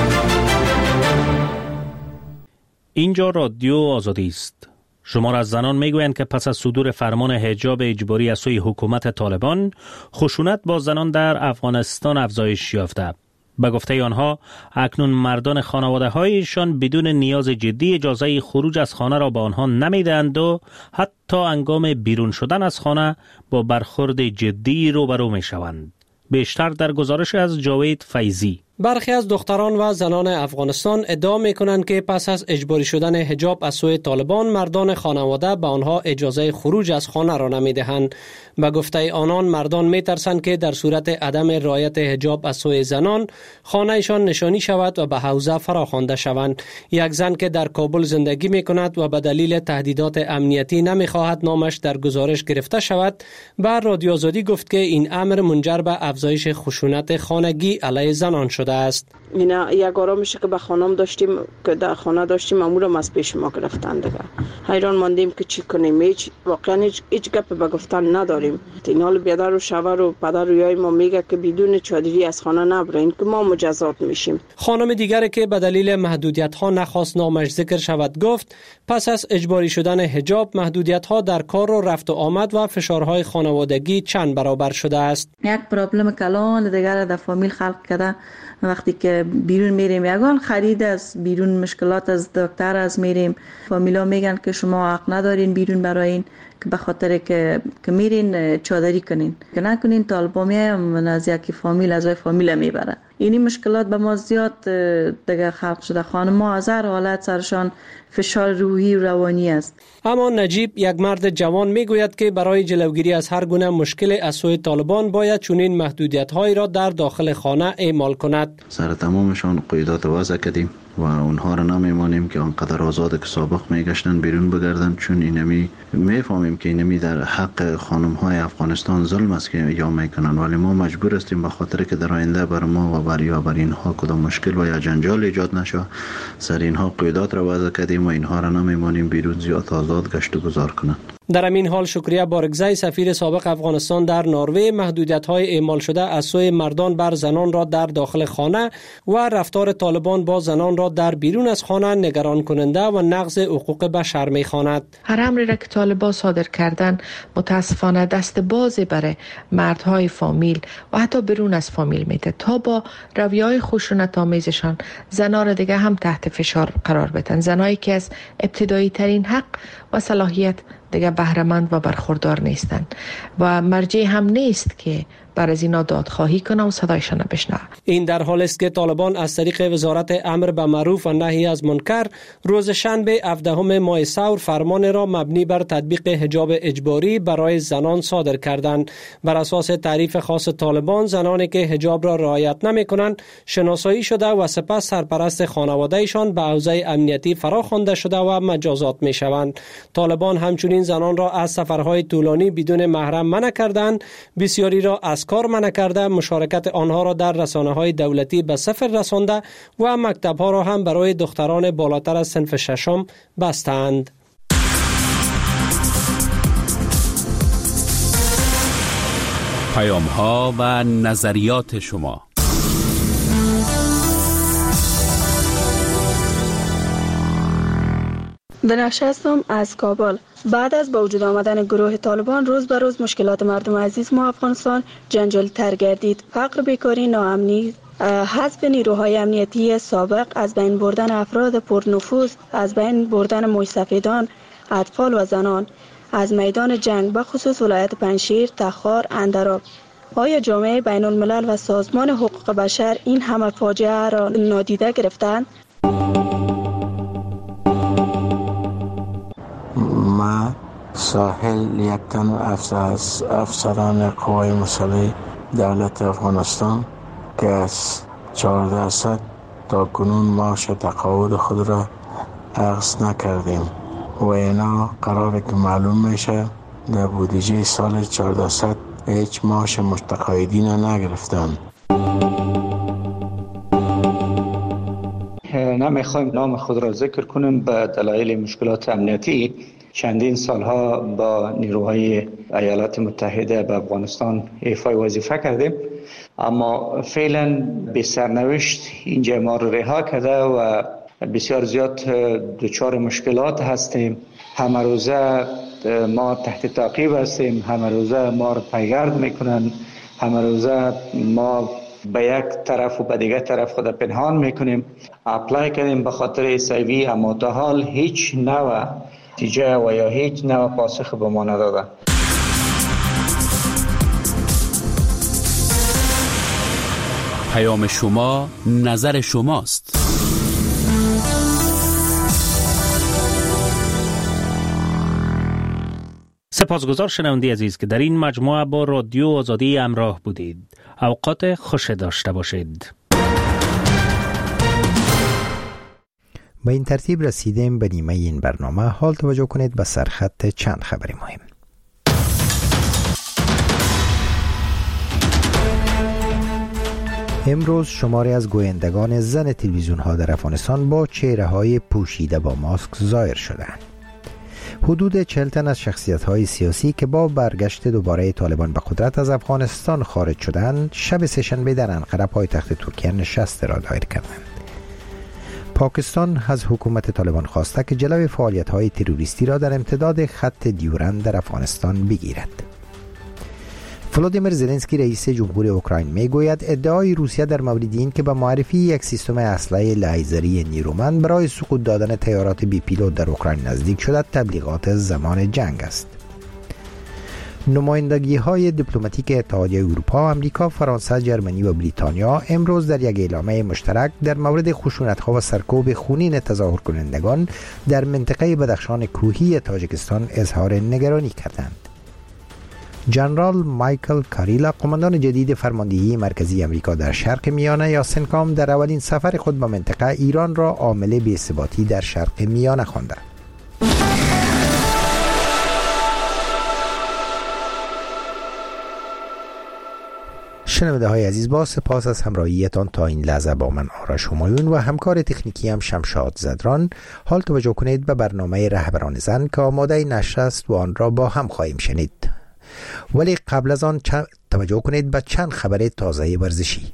اینجا رادیو آزادی است. شمار از زنان میگویند که پس از صدور فرمان حجاب اجباری از سوی حکومت طالبان، خشونت با زنان در افغانستان افزایش یافته. به گفته آنها اکنون مردان خانواده هایشان بدون نیاز جدی اجازه خروج از خانه را به آنها نمیدهند و حتی هنگام بیرون شدن از خانه با برخورد جدی روبرو می شوند. بیشتر در گزارش از جاوید فیضی.
برخی از دختران و زنان افغانستان ادعا می‌کنند که پس از اجباری شدن حجاب از سوی طالبان، مردان خانواده به آنها اجازه خروج از خانه را نمی‌دهند. به گفته آنان، مردان می‌ترسند که در صورت عدم رعایت حجاب از سوی زنان، خانه‌شان نشانی شود و به حوزه فراخوانده شوند. یک زن که در کابل زندگی می‌کند و به دلیل تهدیدات امنیتی نمی‌خواهد نامش در گزارش گرفته شود، به رادیو آزادی گفت که این امر منجر به افزایش خشونت خانگی علیه زنان شده است.
اینا یک آرامشی که به خانم داشتیم، که در خانه داشتیم، امورم از پیش ما گرفتن دیگه. حیران ماندیم که چی کنیم. واقعا هیچ گپ به گفتن نداریم. اینال بیادر و شوهر و پدر و یای ما میگه که بدون چادری از خانه نبرین که ما مجازات میشیم.
خانم دیگری که به دلیل محدودیت ها نخواست نامش ذکر شود گفت پس از اجباری شدن حجاب، محدودیت ها در کار و رفت و آمد و فشارهای خانوادگی چند برابر شده است.
یک پرابلم کلان دیگر در فامیل خلق کرده. وقتی که بیرون میریم، یگان خرید از بیرون، مشکلات از دکتر از میریم، فامیلا میگن که شما حق ندارین بیرون براین، که به خاطر که میرین چادری کنین، که نکنین طالبا میایم از یکی فامیل از فامیل میبره. اینی مشکلات به ما زیاد دیگه خلق شده. خانم‌ها از هر حالت سرشان فشار روحی و روانی است.
اما نجیب، یک مرد جوان، میگوید که برای جلوگیری از هر گونه مشکل از سوی طالبان باید چنین محدودیت‌هایی را در داخل خانه اعمال کند.
سر تمامشان قیودات وضع کردیم و اونها را نمیمانیم که آنقدر آزاد که سابق میگشتن بیرون بگردن، چون اینمی میفهمیم که اینمی در حق خانم‌های افغانستان ظلم است که یا میکنن، ولی ما مجبور هستیم به خاطر که در آینده بر ما و بر اینها کدام مشکل و یا جنجال ایجاد نشه، سر اینها قیودات را وضع کردیم و اینها را نمیمانیم بیرون زیاد آزاد گشت و گذار کنند.
در همین حال شکریه بارگزی، سفیر سابق افغانستان در نروژ، محدودیت‌های اعمال شده از سوی مردان بر زنان را در داخل خانه و رفتار طالبان با زنان را در بیرون از خانه نگران کننده و نقض حقوق بشر می‌خواند.
هر امری را که طالبان صادر کردن متاسفانه دست بازی برای مردهای فامیل و حتی بیرون از فامیل میده تا با رویه‌های خشونت آمیزشان زنان را دیگه هم تحت فشار قرار بدن. زنایی که از ابتدایی ترین حق و صلاحیت دیگه بهره‌مند و برخوردار نیستند و مرجع هم نیست که بر از اینا دادخواهی کنه و صدایشان بشنوه.
این در حال است که طالبان از طریق وزارت امر به معروف و نهی از منکر روز شنبه 17 ماه ثور فرمان را مبنی بر تطبیق حجاب اجباری برای زنان صادر کردند. بر اساس تعریف خاص طالبان، زنانی که حجاب را رعایت نمی‌کنند شناسایی شده و سپس سرپرست خانواده‌شان به حوزه امنیتی فراخوانده شده و مجازات می‌شوند. طالبان همچنین زنان را از سفرهای طولانی بدون محرم منع کردند، بسیاری را از کار منع کرده، مشارکت آنها را در رسانه‌های دولتی به صفر رسانده و مکتب‌ها را هم برای دختران بالاتر از صنف ششم بستند.
پیام‌ها و نظریات شما.
دنش هستم از کابل. بعد از با وجود آمدن گروه طالبان، روز به روز مشکلات مردم عزیز ما افغانستان جنجالی تر گردید. فقر، بیکاری، ناامنی، حذف نیروهای امنیتی سابق، از بین بردن افراد پرنفوذ، از بین بردن موسفیدان، اطفال و زنان از میدان جنگ، به خصوص ولایت پنجشیر، تخار، اندراب. آیا جامعه بین الملل و سازمان حقوق بشر این همه فاجعه را نادیده گرفتند؟
ما ساحل یک تن از افسران قوای مسلح دولت افغانستان که از 1400 تا کنون معاش تقاعد خود را اخذ نکردیم و اینا قراره که معلوم میشه در بودجه سال 1400 هیچ معاش متقاعدین نگرفتن.
نمیخوایم نام خود را ذکر کنیم به دلایل مشکلات امنیتی. چندین سالها با نیروهای ایالات متحده به افغانستان ایفای وظیفه کردیم، اما فعلا به سرنوشت اینجا ما رو رها کرده و بسیار زیاد دچار مشکلات هستیم. همه روزه ما تحت تعقیب هستیم، همه روزه ما رو پیگرد میکنن، همه روزه ما به یک طرف و به دیگر طرف خود پنهان میکنیم. اپلای کردیم به خاطر سیوی، اما تا حال هیچ نوع نتیجه و یا هیچ نوع پاسخ به ما نداده.
پیام شما، نظر شماست.
سپاسگزار شنونده عزیز که در این مجموعه با رادیو آزادی همراه بودید. اوقات خوش داشته باشید.
با این ترتیب رسیدیم به نیمه این برنامه. حال توجه کنید به سرخط چند خبر مهم. امروز شماری از گویندگان زن تلویزیون ها در افغانستان با چهره های پوشیده با ماسک ظاهر شدند. حدود 40 تن از شخصیت های سیاسی که با برگشت دوباره طالبان به قدرت از افغانستان خارج شدند، شب سه‌شنبه در انقره پایتخت ترکیه نشست را دایر کردند. پاکستان از حکومت طالبان خواسته که جلوی فعالیت های تروریستی را در امتداد خط دیورند در افغانستان بگیرد. ولادیمیر زلنسکی رئیس جمهور اوکراین میگوید ادعای روسیه در مورد این که به معرفی یک سیستم اسلحه لیزری نیرومند برای سقوط دادن طیارات بی پیلوت در اوکراین نزدیک شده تبلیغات زمان جنگ است. نمایندگی های دیپلماتیک اتحادیه اروپا، آمریکا، فرانسه، جرمنی و بریتانیا امروز در یک اعلامیه مشترک در مورد خشونت‌ها و سرکوب خونین تظاهر کنندگان در منطقه بدخشان کوهی تاجیکستان اظهار نگرانی کردند. جنرال مایکل کاریلا، قماندان جدید فرماندهی مرکزی امریکا در شرق میانه یا سنکام، در اولین سفر خود به منطقه ایران را عامل بی‌ثباتی در شرق میانه خوانده. شنونده های عزیز، با سپاس از همراهیتان تا این لحظه با من آرش همایون و همکار تکنیکی هم شمشاد زدران. حال توجه کنید به برنامه رهبران زن که آماده نشر است و آن را با هم خواهیم شنید. ولی قبل از آن توجه کنید به چند خبر تازه ورزشی.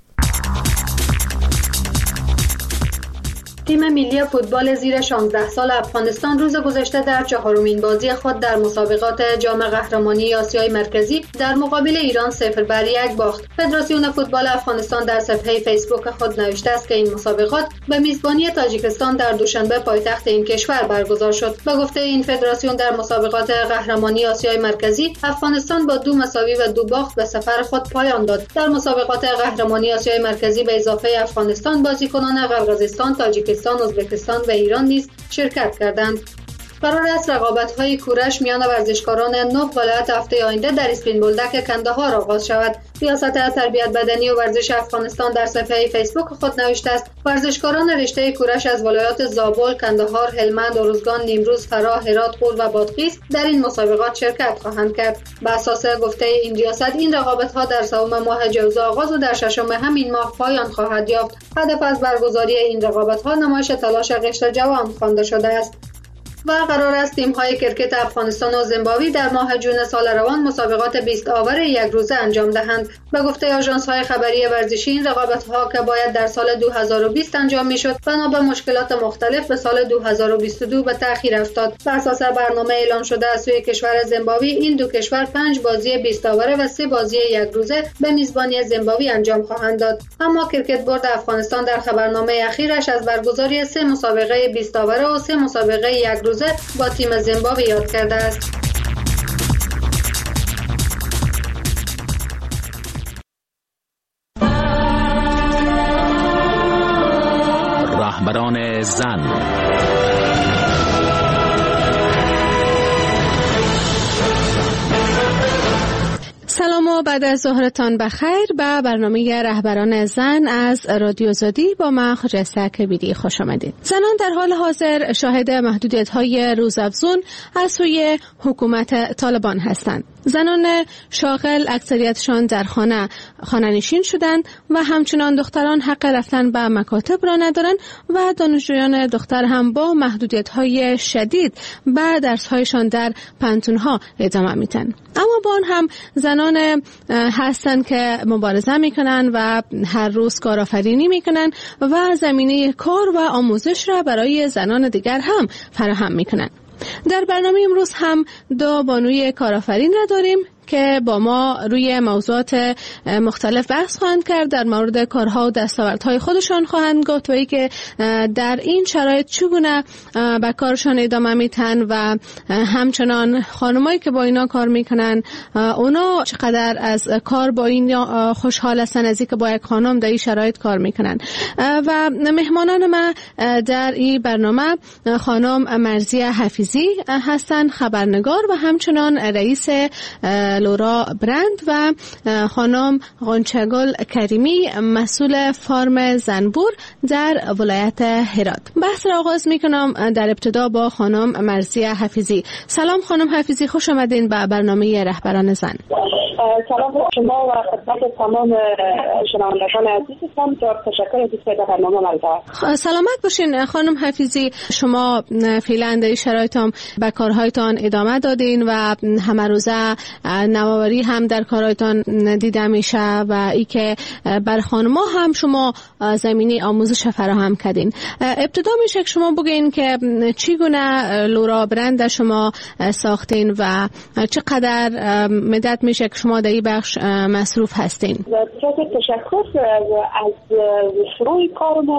تیم ملی فوتبال زیر 16 سال افغانستان روز گذشته در چهارمین بازی خود در مسابقات جام قهرمانی آسیای مرکزی در مقابل ایران 0-1 باخت. فدراسیون فوتبال افغانستان در صفحه فیسبوک خود نوشته است که این مسابقات به میزبانی تاجیکستان در دوشنبه پایتخت این کشور برگزار شد. به گفته این فدراسیون در مسابقات قهرمانی آسیای مرکزی افغانستان با 2 مساوی و 2 باخت به سفر خود پایان داد. در مسابقات قهرمانی آسیای مرکزی به اضافه افغانستان بازیکنان قرقیزستان، تاجیکستان، ازبکستان و ایران نیز شرکت کردند. قرار است رقابت‌های کورش میان ورزشکاران 9 ولایت هفته آینده در اسپین بولدک کندهار آغاز شود. ریاست تربیت بدنی و ورزش افغانستان در صفحه فیسبوک خود نوشته است ورزشکاران رشته کورش از ولایات زابل، کندهار، هلمند، ارزگان، نیمروز، فراه، هرات، غور و بادغیس در این مسابقات شرکت خواهند کرد. بر اساس گفته این ریاست این رقابت‌ها در سوم ماه جوزا آغاز و در ششم همین ماه پایان خواهد یافت. هدف از برگزاری این رقابت‌ها نمایش تلاش قشر جوان خوانده شده است. و قرار است تیم‌های کرکت افغانستان و زیمبابوه در ماه جون سال روان مسابقات 20 آور یک روزه انجام دهند. به گفته آژانس‌های خبری ورزشی این رقابت‌ها که باید در سال 2020 انجام می‌شد بنا به مشکلات مختلف به سال 2022 به تأخیر افتاد. بر اساس برنامه اعلام شده از سوی کشور زیمبابوه این دو کشور 5 بازی 20 آوره و 3 بازی یک روزه به میزبانی زیمبابوه انجام خواهند داد. اما کرکت بورد افغانستان در خبرنامه اخیرش از برگزاری 3 مسابقه 20 آوره و 3 مسابقه یک روزه با تیم زیمبابوه یاد کرده است.
رهبران زن.
سلام و بعد از ظهرتان بخیر به برنامه رهبران زن از رادیو آزادی با من خجسته کبیری خوش آمدید. زنان در حال حاضر شاهد محدودیت‌های روزافزون از سوی حکومت طالبان هستند. زنان شاغل اکثریتشان در خانه نشین شدند و همچنان دختران حق رفتن به مکاتب را ندارند و دانشجویان دختر هم با محدودیت‌های شدید به درس‌هایشان در پانتون‌ها ادامه میدن. اما با آن هم زنان هستند که مبارزه میکنن و هر روز کارآفرینی میکنن و زمینه کار و آموزش را برای زنان دیگر هم فراهم میکنن. در برنامه امروز هم دو بانوی کارآفرین را داریم که با ما روی موضوعات مختلف بحث خواهند کرد، در مورد کارها و دستاوردهای خودشان خواهند گفت و ای که در این شرایط چگونه به کارشان ادامه میتن و همچنان خانمایی که با اینا کار میکنن اونا چقدر از کار با این خوشحال هستن از اینکه با یک خانم در این شرایط کار میکنن. و مهمانان ما در این برنامه خانم مرزیه حفیظی هستند، خبرنگار و همچنان رئیس لورا برند و خانم غنچه‌گل کریمی مسئول فارم زنبور در ولایت هرات. بحث را آغاز میکنم در ابتدا با خانم مرزیه حفیظی. سلام خانم حفیظی، خوش آمدین به برنامه رهبران زن.
سلام شما و خدمت تمام شنوندگان عزیزتان. تشکر از اینکه برنامه ما
سلامت باشین خانم حفیظی. شما فعلا در شرایط هم به کارهایتان ادامه دادین و همه روزه نوآوری هم در کارهایتان دیده میشه و ای که بر خانم‌ها هم شما زمینه آموزش فراهم کردین. ابتدا میشه که شما بگین که چگونه لورا برند شما ساختین و چقدر مدت میشه که شما در این بخش مصروف هستین؟
تشکر. از شروع کار ما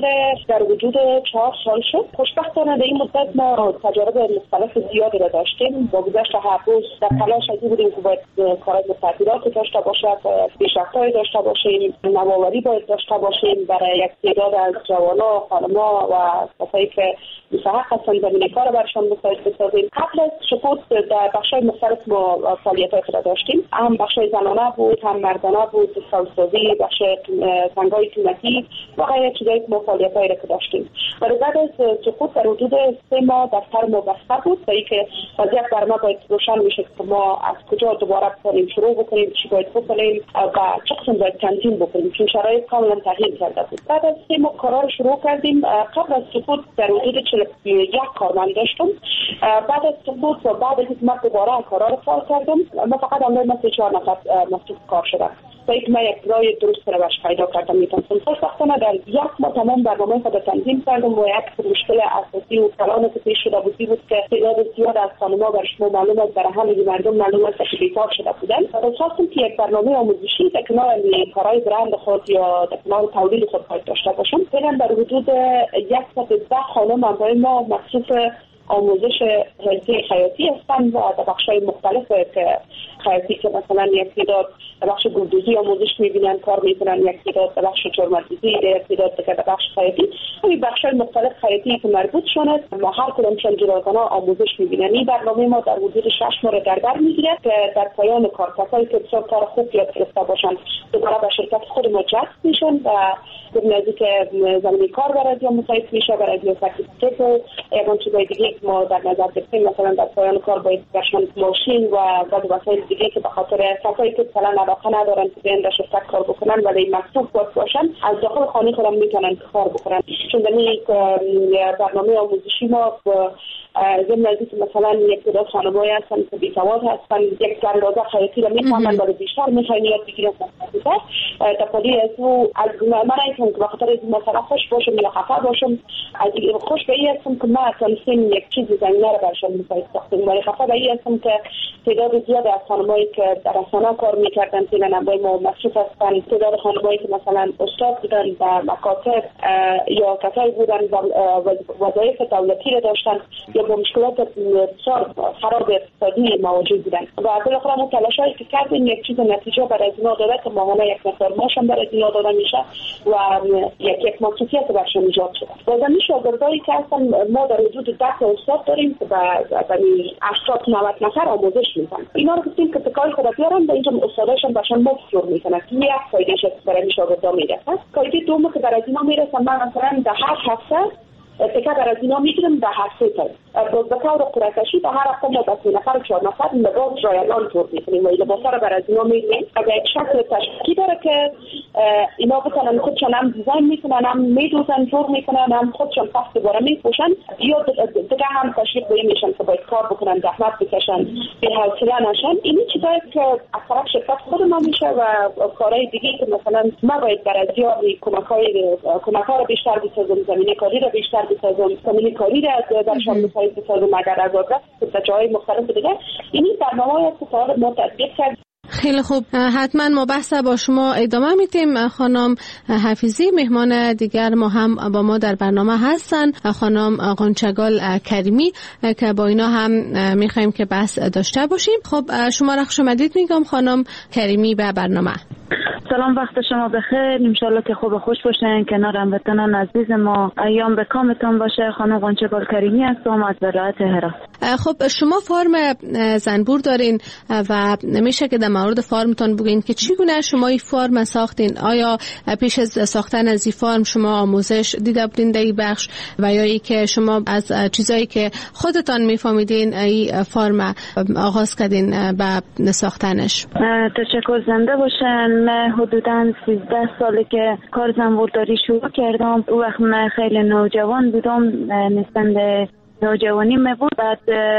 در وجود 4 سال شد. خوشبختانه در این مدت ما تجارب مختلف زیادی را داشتیم. با گذشت هر روز در تلاش از بودیم که باید کارهای متعددات داشته باشد، پیشرفت‌های داشته باشیم، نوآوری باید داشته باشیم برای یک تعداد از جوانا، خانم‌ها و کسایی که مستحق هستند زمینه کار برشان مساعد بسازیم. قبل از سقوط در بخش‌های مختلف ما فعالیت‌های را داشتیم. هم بخش‌های زنانه بود، هم مردانه بود، سازی، بخش سنگ‌های قیمتی و غیره چیزایی که ما فعالیت‌هایی را داشتیم. ولی بعد از سقوط در حدود 3 ماه دفتر ما بسته بود و اینکه وضعیت بر ما باید روشن میشه که ما از کجا دوباره بکنیم شروع بکنیم، چی باید بکنیم و چه قسم باید تنظیم بکنیم، چون شرایط کاملا تغییر کرده بود. بعد از 3 ماه کارا رو شروع کردیم. قبل از سقوط در حدود 41 کارمند داشتم. بعد از سقوط و بعد از اینکه من دوباره کارا رو فعال کردم، ما فقط الان 3-4 نفر مصروف کار شدم. باید من یک راه درست روش پیدا کردم. میتونستم خوشبختانه در 1 ماه تمام برنامه خود تنظیم کردم و یک مشکل اساسی و کلان که پیش شده بود که تعداد زیاد از خانم‌ها بر شما معلوم است، برای همه مردم معلوم است که بیکار شده بودن. خواستم که یک برنامه آموزشی در کنار کارهای برند خود یا در کنار تولید خود باید داشته باشم. فعلا در حدود 110 خانم برای ما مصروف آموزش حرفه خیاطی هستند و در بخش‌های مختلف که خیاطی که مثلا یک تعداد در بخش گلدوزی آموزش می‌بینن، کار می‌کنن، یک تعداد در بخش چرم‌دوزی، یک تعداد در بخش خیاطی. همین بخش‌های مختلف خیاطی که مربوط شده ما هر کدومشون جداگانه آموزش می‌بینن. این برنامه ما در حدود 6 ماه در بر می‌گیره که در پایان کار کسایی که بسیار کار خوب یاد گرفته باشن دوباره به شرکت خود ما جذب میشن و در نزدیک زمینه کار برای یا مساعد میشه برای سرتیفیکت و اون چیزای دیگه که ما در نظر داشتیم. مثلا در پایان کار باید برشان ماشین و بعضی وسایل دیگه که به خاطر کسایی که مثلا علاقه ندارن که بیان در شرکت کار بکنن ولی مصروف باشن از داخل خانه خودم میتونن کار بکنن. چون در این برنامه آموزشی ما ضمن از اینکه مثلا یک تعداد خانم‌هایی هستن که بی‌سواد هستن، یک اندازه خیاطی رو می‌فهمن ولی بیشتر می‌خواین یاد بگیرن. تفاضل از او از من اینکه به خاطر این مثلا خوش باشم یا خفه باشم، از خوش به این هستم که ما تونستیم یک چیز زمینه رو برشان مساعد ساختیم، ولی خفه به این هستم که تعداد زیاد از خانم‌هایی که در رسانه کار می‌کردن فعلا با ما مصروف هستن، تعداد خانم‌هایی که مثلا استاد بودن در مکاتب یا کسایی بودن وظایف دولتی رو داشتن یا با مشکلات بسیار خراب اقتصادی مواجه بودن و بالاخره ما تلاشایی که کردیم یک چیز نتیجه برای از اینا داده که ماهانه یک مقدار ماشم برای از اینا داده میشه و یک مصروفیت برشان ایجاد شده. بازم شاگردایی که هستن ما در حدود 10 استاد داریم که برای 80-90 نفر آموزش میدن. اینا رو گفتیم که تکای خود بیارن و اینجا استاداشون برشان مفت جور میکنن که یک فایدهش برای شاگردا میرسه. فایده دوم که برای اینا میرسه، من مثلا در هر هفته تکه بر از اینا میگیریم به هر سه تا باز به طور قرعه‌کشی به هر هفته ما به 3 نفر 4 نفر لباس رایگان تور میکنیم و لباسا رو بر از اینا میگیریم اگر یک شکل تشکیلی داره که اینا بتونن خودشان هم دیزاین میکنن، هم میدوزن، جور میکنن، هم خودشان پس دوباره میپوشن یا دیگه هم تشویق به این میشن که باید کار بکنن، زحمت بکشن، به حوصله نشن. این چیزایی که از طرف شرکت خود ما میشه و کارهای دیگه که مثلا ما باید بر از یاری کمک‌ها رو بیشتر بسازم، زمینه کاری رو بیشتر بسازم، زمینه کاری رو در شامل سایت بسازم اگر از آدرس جای مختلف دیگه. این برنامه‌ای است که ما تطبیق کردیم.
خیلی خوب، حتما ما بحث با شما ادامه میدیم. خانم حفیظی مهمان دیگر ما هم با ما در برنامه هستن، خانم غنچگال کریمی که با اینا هم میخوایم که بحث داشته باشیم. خب شما را خوش آمدید میگم خانم کریمی به برنامه.
سلام، وقت شما بخیر. انشالله که خوب خوش باشین، کنار هموطنان عزیز ما ایام به کامتون باشه. خانم غنچگال کریمی هستم از ولایت هرات.
خب شما فرم زنبور دارین و میشه که در مورد فرمتون بگین که چگونه شما این فرم ساختین؟ آیا پیش از ساختن از این فرم شما آموزش دیده بودین در این بخش و یا ای که شما از چیزایی که خودتان میفهمیدین این فرم آغاز کردین به ساختنش؟
تشکر، زنده باشن. من حدوداً 13 ساله که کار زنبورداری شروع کردم. او وقت من خیلی نوجوان بودم، نسبت نوجوانی می بود. بعد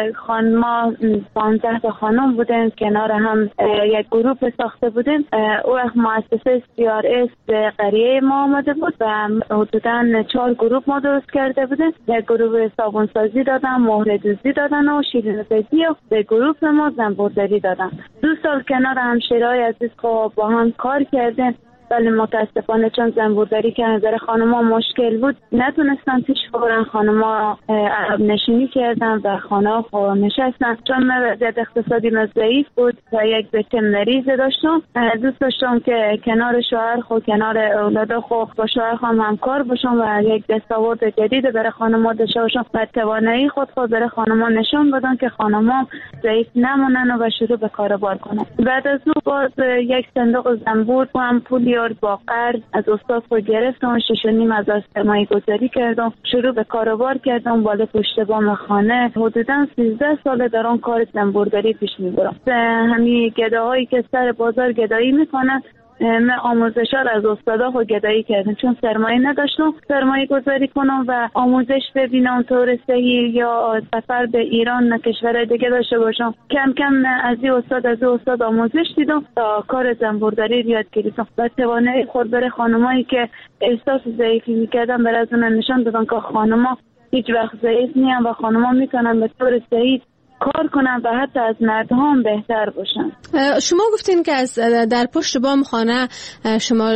ما 15 تا خانم بودن، کنار هم یک گروه ساخته بودیم. او وقت مؤسسه CRS به قریه ما آمده بود و حدوداً 4 گروه ما درست کرده بودیم. یک گروه صابونسازی دادن، مهر دوزی دادن و شیرینی‌سازی و به گروه ما زنبورداری دادن. 2 سال کنار همشیرای عزیز با هم کار کردن، ولی متاسفانه چون زنبورداری که نظر خانم‌ها مشکل بود نتونستن پیش ببرن. خانم‌ها عقب نشینی کردن و خانه‌ها نشستن. چون من وضعیت اقتصادی ضعیف بود و یک بچه مریض داشتم، دوست داشتم که کنار شوهر کنار اولاد با شوهر همکار باشم و یک دستاورد جدید برای خانم‌ها داشته باشم و توانایی خود برای خانم‌ها نشون بدم که خانم‌ها ضعیف نمونن و شروع به کاروبار کنن. بعد از اون باز یک صندوق زنبور و هم پول با قرض از استاد خود گرفتم، 6.5 از سرمایه گذاری کردم، شروع به کاروبار کردم بالا پشت بام خانه. حدوداً 13 سال دارم کار زنبورداری پیش میبرم. همین گداهایی که سر بازار گدایی میکنن من آموزش‌ها از استادا خود گدایی کردم، چون سرمایه نداشتم سرمایه گذاری کنم و آموزش ببینم طور صحیح یا سفر به ایران نه کشور دیگه داشته باشم. کم کم از این استاد آموزش دیدم تا کار زنبورداری یاد گرفتم و توانایی خود برای خانمایی که احساس ضعیفی میکردن برای از اون نشان دادم که خانم‌ها هیچ وقت ضعیف نیستن و خانم‌ها میتونن به طور صحیح کار کنن و حتی از مردها هم بهتر باشن.
شما گفتین که از در پشت بام خانه شما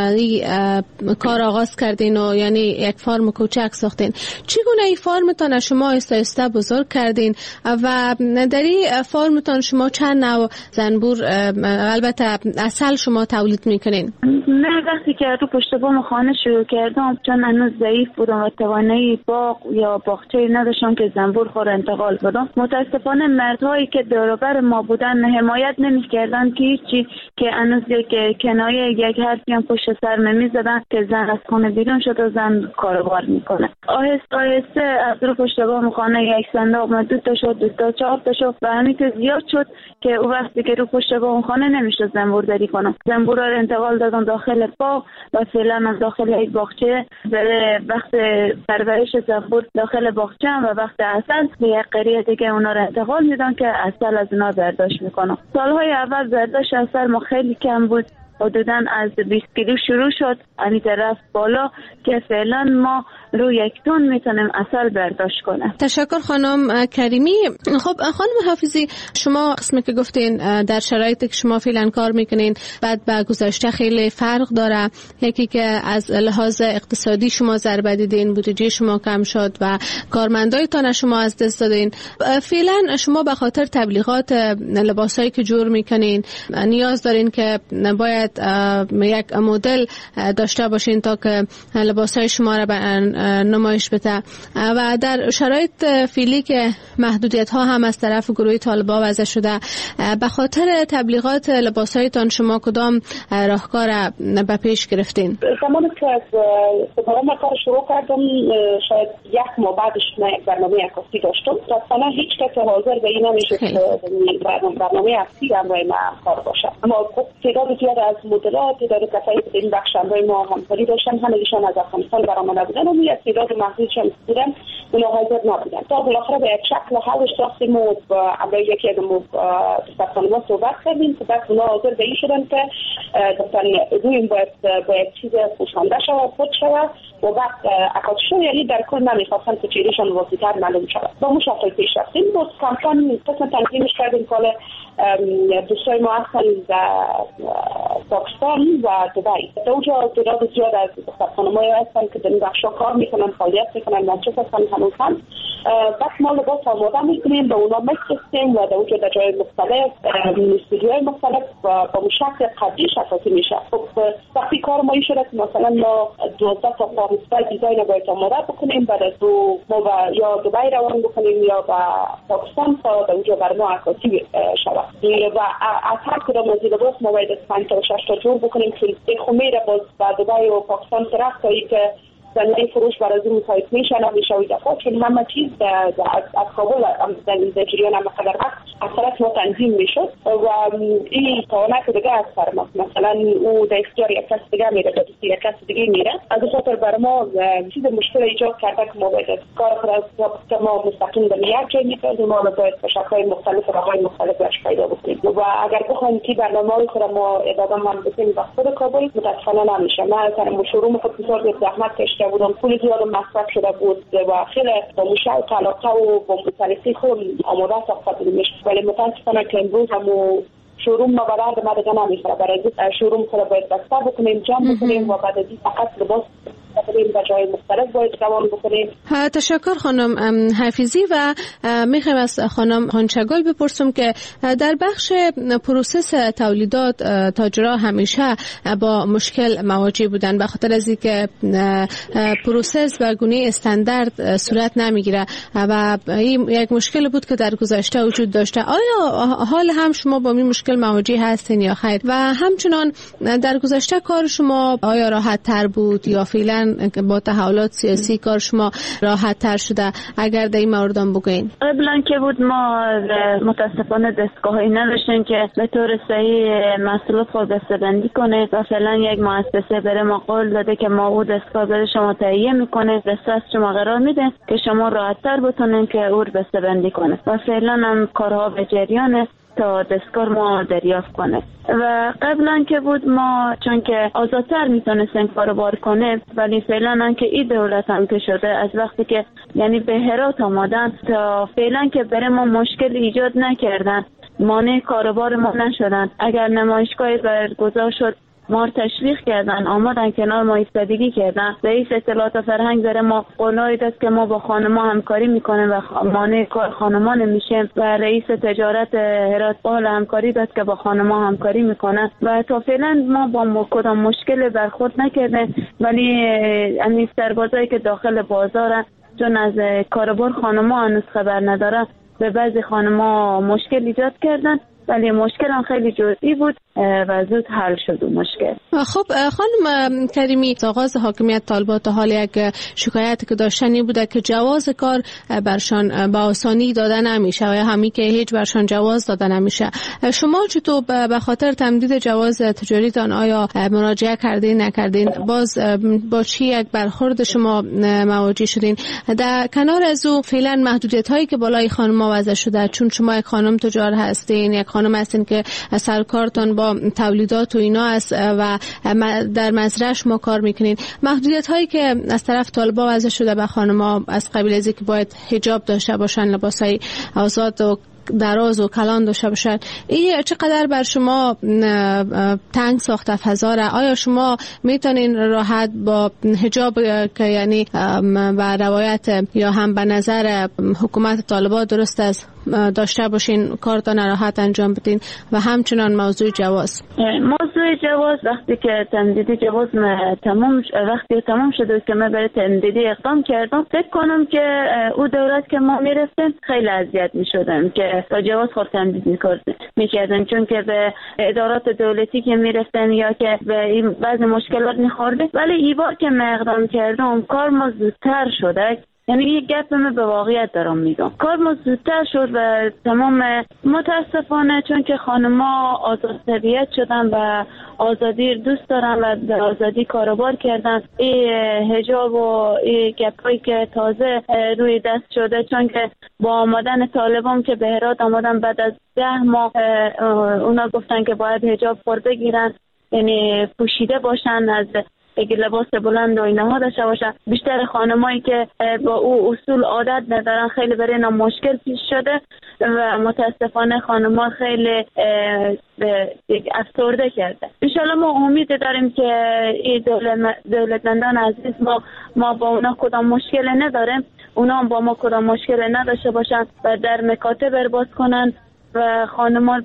کار آغاز کردین و یعنی یک فارم کوچک ساختین. چگونه این فارمتان شما آهسته بزرگ کردین و در این فارمتان شما چند نوع زنبور البته اصل شما تولید میکنین؟
من وقتی که رو پشت بام خانه شروع کردم، چون هنوز ضعیف بودم و توانایی باغ یا باغچه نداشتم که زنبور خور انتقال بدم، متاسفانه مردهایی که دور و بر ما بودن حمایت نمی‌کردن که هیچی، که هنوز یک کنایه یک حرفی هم پشت سر نمی‌زدن که زن از خانه بیرون شد و زن کاروبار میکنه. آهسته از رو پشت بام خانه یک صندوق ما 2 تا شد، 2 تا 4 تا شد و همین که زیاد شد که او وقتی که رو پشت بام خانه نمیشه زنبورداری کنم. زنبورا رو انتقال دادم داخل باغ و فعلا هم داخل یک باغچه برای وقت پرورش زنبور داخل باغچه و وقت عسل به یک قریه دیگه اونا رو انتقال میدن که عسل از اونا برداشت میکنم. سالهای اول برداشت عسل ما خیلی کم بود، حدوداً از 20 کیلو شروع شد، همین رفت بالا که فعلا ما رو 1 تن میتونیم عسل برداشت کنه.
تشکر خانم کریمی. خب خانم حافظی، شما قسمی که گفتین در شرایطی که شما فعلا کار میکنین بعد با گذشته خیلی فرق داره. یکی که از لحاظ اقتصادی شما ضربه دیدین، بودجه شما کم شد و کارمندایتان شما از دست دادین. فعلا شما به خاطر تبلیغات لباسایی که جور میکنین نیاز دارین که باید باید یک مدل داشته باشین تا که لباسهای شما را نمایش بده. و در شرایط فعلی که محدودیت ها هم از طرف گروه طالبان وضع شده، به خاطر تبلیغات لباسهایتان شما کدام راهکار به پیش گرفتین؟
زمانی که از برنامه کار شروع کردم، شاید یک ماه بعدش من یک برنامه عکاسی داشتم. اصلا هیچ کس حاضر به این نمیشد که برنامه عکاسی همراه ما کار باشه. اما خب تعداد زیاد از مدلات، تعداد کسایی که این بخش همراه ما همکاری داشتن، همگیشان از افغانستان برآمده بودن و یک تعداد محدودشان بودن، اونا حاضر نبودن. تا بالاخره به یک شکل حلش ساختیم و برای یکی از ما صحبت کردیم که بعد اونا حاضر به این شدن که رویم باید چیز پوشانده شود، خود شود و بعد عکاسی شد. یعنی در کل نمیخواستن که چهرهشان واضح‌تر معلوم شود. با اون شکل پیش رفتیم. باز کم کم قسم تنظیمش کردیم که دوستای ما هستن در پاکستان و دبی. در اونجا تعداد زیاد از خانم‌ها هستن که در این بخشا کار میکنن، فعالیت میکنن، مدرسه هستن هنوز هم. بس ما لباس آماده میکنیم، به اونا میفرستیم و در اونجا در جای مختلف، استودیوهای مختلف و با شکل قدیش اساسی میشه. خب وقتی کار ما این شده که مثلا ما 12 تا 15 دیزاین باید آماده بکنیم، بعد از ما یا دبی روان بکنیم یا با پاکستان تا در اونجا بر ما عکاسی شود. و از هر کدام از لباس ما باید 5 تا 6 تا جور بکنیم که خمیره باز با دبی و پاکستان طرف تا ای که زمینه فروش برای زمین سایت میشن و میشه دفعه، چون همه چیز از کابل در جریان همه قدر هست از طرف ما تنظیم میشد و این توانه که دیگه از فرماست. مثلا او در اختیار یک کس دیگه میره، در دستی یک کس دیگه میره. از این خاطر برای ما چیز مشکل ایجاد کرده که ما باید کار خود از ما مستقیم به یک جای میکردیم، ما باید به شکل‌های مختلف و راه‌های مختلف برش پیدا بکنیم و اگر بخوایم که برنامه‌های خود ما ادامه من بکنیم و خود کابل متاسفانه نمیشه. من مثلا شروع خود بسیار زحمت کشیده بودم، پول زیاد مصرف شده بود و خیلی با مشاوره علاقه و با مصارفی خود آماده ساخته بودیم، ولی متاسفانه که امروز همو شوروم ما برای ما دیگه نمیشه. برای شوروم خود باید بسته بکنیم، جمع بکنیم و بعد از این فقط لباس در جای مختلف باید روان بکنیم.
تشکر خانم حفیظی. و میخوایم از خانم خانچگل بپرسم که در بخش پروسس تولیدات تاجرها همیشه با مشکل مواجه بودن به خاطر از اینکه پروسس به گونه استاندارد صورت نمیگیره و این یک مشکل بود که در گذشته وجود داشته. آیا حال هم شما با این مشکل مواجه هستین یا خیر؟ و همچنان در گذشته کار شما آیا راحت تر بود یا فعلا با تحولات سیاسی کار شما راحت تر شده؟ اگر در این مورد هم بگوین.
قبلا که بود ما متاسفانه دستگاهی نداشتیم که به طور صحیح محصولات خود بسته‌بندی کنه و فعلا یک مؤسسه بره ما قول داده که ما او دستگاه بره شما تهیه میکنه، دست شما قرار میده که شما راحت تر بتونین که او رو بسته‌بندی کنه و فعلا هم کارها به جریانه تا دستگاه ما دریافت کنه. و قبلا که بود ما چون که آزادتر میتونستن کاروبار کنه، ولی فعلا هم که این دولت هم که شده از وقتی که یعنی به هرات آمدن تا فعلا که بره ما مشکل ایجاد نکردن، مانع کاروبار ما نشدن. اگر نمایشگاهی برگزار شد ما تشویق کردن، آمدن کنار ما ایستادگی کردن. رئیس اطلاعات و فرهنگ داره ما قولایی داد که ما با خانما همکاری میکنیم و مانع کار خانما نمیشیم و رئیس تجارت هرات بال همکاری داد که با خانما همکاری میکنن و تا فعلا ما با کدام مشکل برخورد نکردیم. ولی این سربازایی که داخل بازارن چون از کاروبار خانما هنوز خبر ندارن به بعضی خانما مشکل ایجاد کردن، ولی مشکل هم خیلی جزئی بود و زود حل شد اون مشکل.
خب خانم کریمی، آغاز حاکمیت طالبان تا حال یک شکایتی که داشتنی بوده که جواز کار برشان با آسانی داده نمیشه و همین که هیچ برشان جواز داده نمیشه. شما چطور به خاطر تمدید جواز تجاریتان آیا مراجعه کردین نکردین؟ باز با چی یک برخورد شما مواجه شدین؟ در کنار از او فعلا محدودیت هایی که بالای خانم وضع شده، چون شما یک خانم تجار هستین، یک خانم هستین که سرکارتان با تولیدات و اینا است و در مزرعه شما کار میکنین، محدودیت هایی که از طرف طالبان وضع شده به خانم‌ها از قبیل از اینکه باید حجاب داشته باشن، لباسای آزاد و دراز و کلان داشته باشد، این چقدر بر شما تنگ ساخته فضا را؟ آیا شما میتونین راحت با حجاب که یعنی به روایت یا هم به نظر حکومت طالبان درست است داشته باشین کارتان راحت انجام بدین و همچنان موضوع جواز.
موضوع جواز وقتی که تمدیدی جواز وقتی تمام شد که من برای تمدیدی اقدام کردم، فکر کنم که او دورت که ما میرفتیم خیلی اذیت میشدم که با جواز خود تمدید میکردم، چون که به ادارات دولتی که میرفتم یا که به بعضی مشکلات میخورده. ولی ای بار که من اقدام کردم کار ما زودتر شده. یعنی یک گپ من به واقعیت دارم میگم، کار ما زودتر شد و تمام متاسفانه چون که خانم‌ها آزاد طبیعت شدن و آزادی دوست دارن و به آزادی کاروبار کردن. این حجاب و این گپایی که تازه روی دست شده، چون که با آمدن طالبان که به هرات آمدن بعد از 10 ماه اونا گفتن که باید حجاب خود بگیرن، یعنی پوشیده باشن، از اگه لباس بلند و اینها داشته باشن. بیشتر خانمایی که با او اصول عادت ندارن خیلی برای اینا مشکل پیش شده و متاسفانه خانم‌ها خیلی افسرده کرده. انشالله ما امید داریم که این دولتمندان عزیز ما با اونا کدام مشکل نداریم، اونا هم با ما کدام مشکل نداشته باشن و در مکاتب باز کنن و خانم‌ها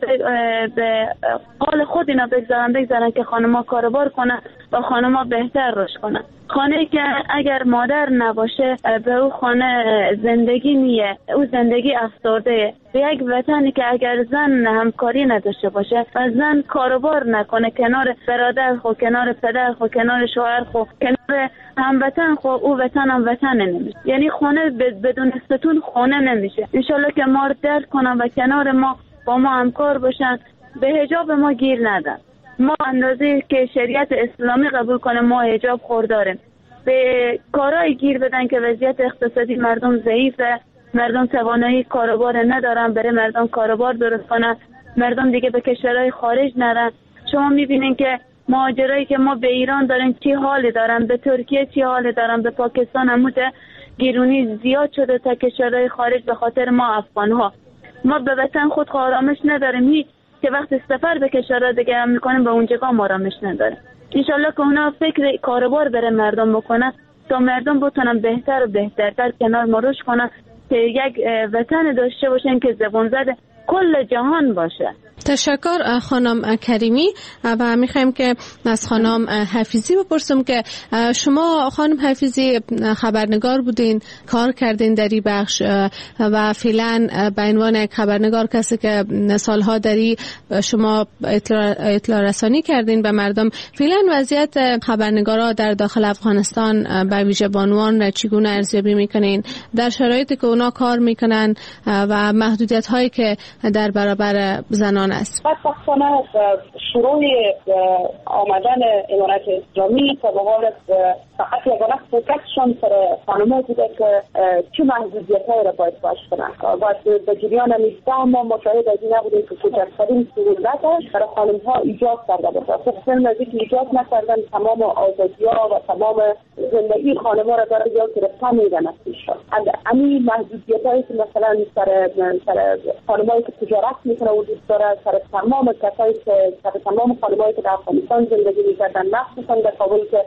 به حال خود اینا بگذارن که خانم‌ها کاروبار کنن و خانم‌ها بهتر رشد کنن. خانه که اگر مادر نباشه به او خانه زندگی نیه، او زندگی افسرده. به یک وطنی که اگر زن همکاری نداشته باشه و زن کاروبار نکنه کنار برادر خو، کنار پدر خو، کنار شوهر خو، کنار هموطن خو، او وطن هم وطن نمیشه. یعنی خانه بدون ستون خانه نمیشه. انشالله که ما رو درک کنن و کنار ما با ما همکار باشن، به حجاب ما گیر ندن. ما اندازه که شریعت اسلامی قبول کنه ما حجاب خورداریم. به کارهای گیر بدن که وضعیت اقتصادی مردم ضعیفه، مردم توانایی کاروبار ندارن، برای مردم کاروبار درست کنن، مردم دیگه به کشورهای خارج نرن. شما میبینین که مهاجرایی که ما به ایران داریم چی حالی دارن، به ترکیه چی حالی دارن، به پاکستان هموده گیرونی زیاد شده تا کشورهای خارج به خاطر ما افغانها. ما به وطن خود آرامش نداریم، که وقتی سفر به کشورها دیگه هم میکنیم به اونجا ما آرامش نداره. انشالله که اونا فکر کاروبار برای مردم بکنن تا مردم بتونن بهتر و بهترتر کنار ما رشد کنن، که یک وطن داشته باشن که زبان زده کل جهان باشه.
تشکر خانم کریمی. و میخوایم که از خانم حفیظی بپرسم که شما خانم حفیظی خبرنگار بودین، کار کردین در این بخش و فعلا به عنوان یک خبرنگار، کسی که سالها داری شما اطلاع رسانی کردین به مردم، فعلا وضعیت خبرنگارا در داخل افغانستان به ویژه بانوان چگونه ارزیابی میکنین در شرایطی که اونا کار میکنن و محدودیت هایی که در برابر زنان است؟
بدبختانه شروع آمدن امارت اسلامی تا به حال فقط یگانه فوکسشون سر خانم‌ها بوده که چه محدودیت‌هایی را باید باش کنن. باید به جریان 19 ما مشاهد از این نبوده که کوچکترین سهولت برای خانم‌ها ایجاد کرده باشه. خب فیلم از اینکه ایجاد نکردن تمام آزادی‌ها و تمام زندگی خانم‌ها را داره یا گرفتن میدن از پیشا. همین محدودیت‌هایی که مثلا سر خانم‌هایی که تجارت میکنه وجود داره، سر تمام کسایی که تمام خانم‌هایی که در افغانستان زندگی می‌کردن، مخصوصا در کابل که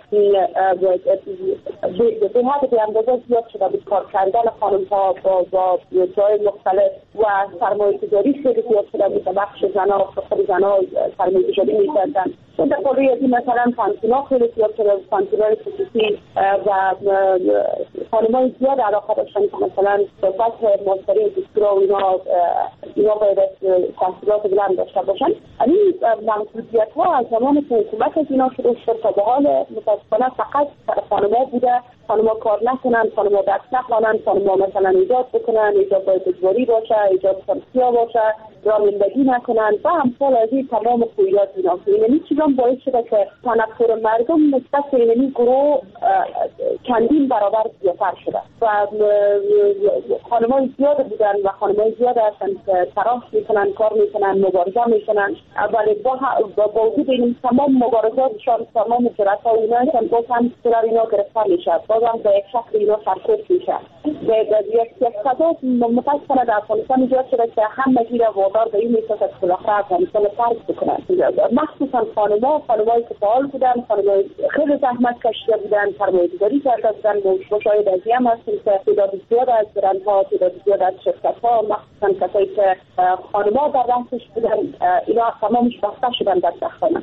به حد به اندازه زیاد شده بود کار کردن خانم‌ها با جای مختلف و سرمایه‌گذاری خیلی زیاد شده بود. بخش زن‌ها خود زن‌ها سرمایه‌گذاری می‌کردن. در کلی از این مثلا پانتونا خیلی زیاد شده بود، پانتونای خصوصی و خانم‌های زیاد علاقه داشتن که مثلا به سطح ماستری دکترا و اینا باید تحصیلات بلند داشته باشن. این محدودیت‌ها از زمان که حکومت از اینا شروع شد تا به حال متاسفانه فقط خانم‌ها بوده. خانم‌ها کار نکنن، خانم‌ها درس نخوانن، خانم‌ها مثلا ایجاد بکنن، ایجاد باید اجباری باشه، ایجاد شمسیا باشه، رانندگی نکنن و همسال از این تمام خویات اینا. یعنی چیزان باعث شده که تنفر مردم نسبت به این گروه چندین برابر زیادتر شده و خانم‌های زیاد بودن و خانم‌های زیاد هستن که تلاش میکنن، کار میکنن، مبارزه میکنن، ولی با وجود این تمام مبارزاتشان، تمام جرأت‌ها اینا هستن باز هم سر اینا گرفتار میشه. با بازم به یک شکل اینا سرکوب میشه. یک فضا متاسفانه در افغانستان ایجاد شده که همگی را وادار به این میشه که بالاخره افغانستان رو ترک بکنن، مخصوصا خانمایی که فعال بودن، خانمایی خیلی زحمت کشیده بودن، سرمایه‌گذاری کرده بودن. مشاهده ازی هم هستیم که تعداد زیاد از برندها، تعداد زیاد از شرکت‌ها، مخصوصا کسایی که خانم‌ها در رأسش بودن، اینا تمامش بسته شدن در دستخانه.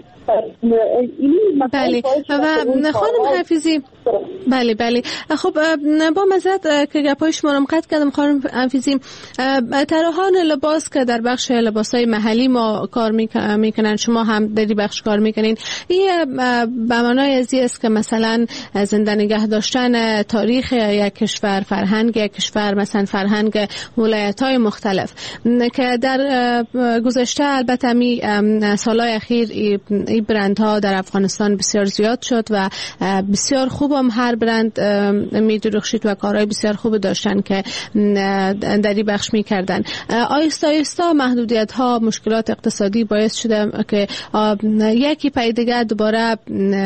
بله و خانم حفیظی بله خب با معذرت که گپای شما رو قطع کردم خانم حفیظی، طراحان لباس که در بخش لباسای محلی ما کار میکنن، شما هم در این بخش کار میکنین، این به معنای ازی است که مثلا زنده نگه داشتن تاریخ یک کشور، فرهنگ یک کشور، مثلا فرهنگ ولایت‌های مختلف که در گذشته البته می سالهای اخیر این برندها در افغانستان بسیار زیاد شد و بسیار خوب هم هر برند می درخشید و کارهای بسیار خوب داشتن که در این بخش می کردن. آیسته آیسته محدودیت ها، مشکلات اقتصادی باعث شده که یکی پای دیگه دوباره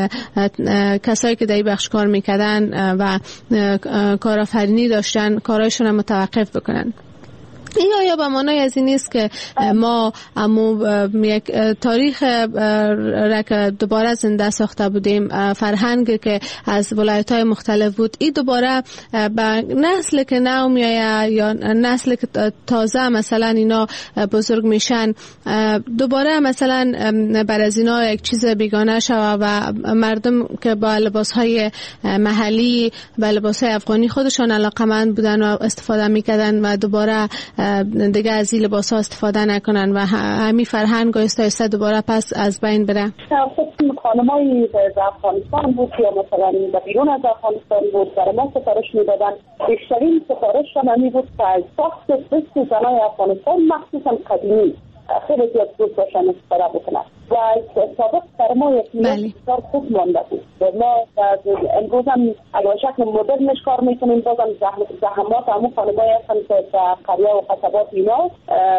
کسایی که در این بخش کار میکردن و کارآفرینی داشتن کارهایشون رو متوقف بکنن. این آیا به معنای از این نیست که ما یک تاریخ را که دوباره زنده ساخته بودیم، فرهنگ که از ولایت‌های مختلف بود، این دوباره به نسل که نو میایه یا نسل که تازه مثلا اینا بزرگ میشن دوباره مثلا بر از اینا یک چیز بیگانه شوه و مردم که با لباس‌های محلی و لباس‌های افغانی خودشان علاقه‌مند بودن و استفاده میکردن و دوباره دیگه از این لباس ها استفاده نکنن و همین فرهنگ آیسته دوباره پس از بین بره.
خانمایی در افغانستان بود یا مثلا در بیرون از افغانستان بود برای ما سفارش میدادن. بیشترین سفارش هم بود که از ساخت دست زنای افغانستان مخصوصا قدیمی خیلی زیاد دوست داشتن استفاده بکنن و سابق در ما یک بسیار خوب مانده بود. ما امروز هم اگر شکل مدرنش کار میکنیم بازم زحمات همون خانمایی هستن که در قریه و قصبات اینا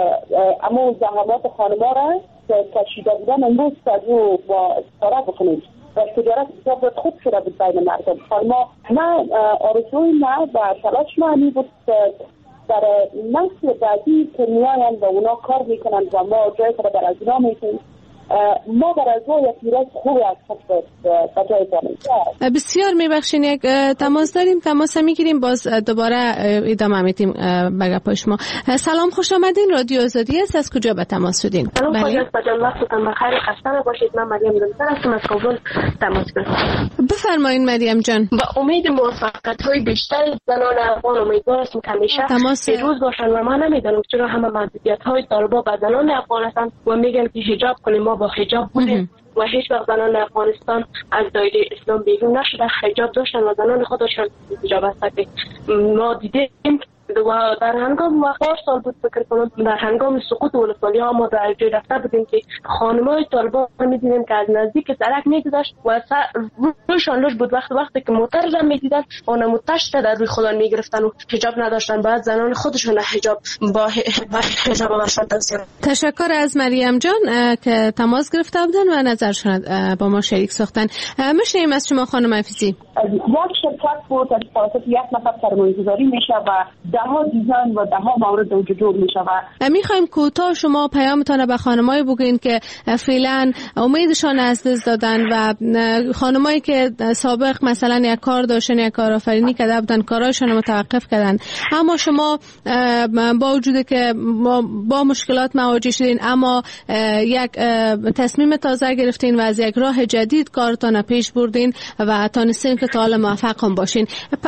همون زحمات خانما را که کشیده بودن امروز از او با استفاده بکنیم و تجارت بسیار خوب شده بود بین مردم. خانما نه آرزوی نه و تلاش معنی بود در نسل بعدی که میاین و اونا کار میکنن و ما جای که در از اینا میکنیم ما در از او یک میراث خوبی از خود بجای داریم.
بسیار میبخشین یک تماس داریم، تماس میگیریم باز دوباره ادامه میدیم به گپای شما. سلام، خوش آمدین، رادیو آزادی است. از کجا به تماس شدین؟
سلام خواهش بجان، وقتتان بخیر، خسته نباشید. من مریم دلسر هستم از کابل تماس گرفتم.
بفرمایید مریم جان.
با امید موفقیت های بیشتر زنان افغان امیدوار هستم که همیشه پیروز باشن و من نمیدانم چرا همه محدودیت های طالبان به زنان افغان هستند و میگن که حجاب کنیم. ما با حجاب بودیم و هیچ وقت زنان افغانستان از دایره اسلام بیرون نشده، حجاب داشتن و زنان خودشان حجاب هستند. ما دیدیم و در هنگام وقار سال بود فکر کنم در هنگام سقوط ولسوالی ها ما در جای رفته بودیم که خانمای طالبان میدیدیم که از نزدیک سرک میگذشت و روشان لوش بود. وقتی که موتر را میدیدن اون متشت در روی خودان میگرفتن و حجاب نداشتن، بعد زنان خودشون حجاب با حجاب آورشان توصیه.
تشکر از مریم جان که تماس گرفته بودن و نظرشون با ما شریک ساختن. میشنیم از شما خانم حفیظی.
یک شرکت بود از توسط یک نفر سرمایه‌گذاری میشه و ده‌ها دیزاین و ده‌ها مورد وجود میشه و
میخوایم کوتاه شما پیامتان به خانمایی بگین که فعلا امیدشان از دست دادن و خانمایی که سابق مثلا یک کار داشتن، یک کارآفرینی کرده بودن، کاراشون متوقف کردن، اما شما با وجود که با مشکلات مواجه شدین اما یک تصمیم تازه گرفتین و از یک راه جدید کارتان پیش بردین و تانستین که تا حالا موفق هم باشین.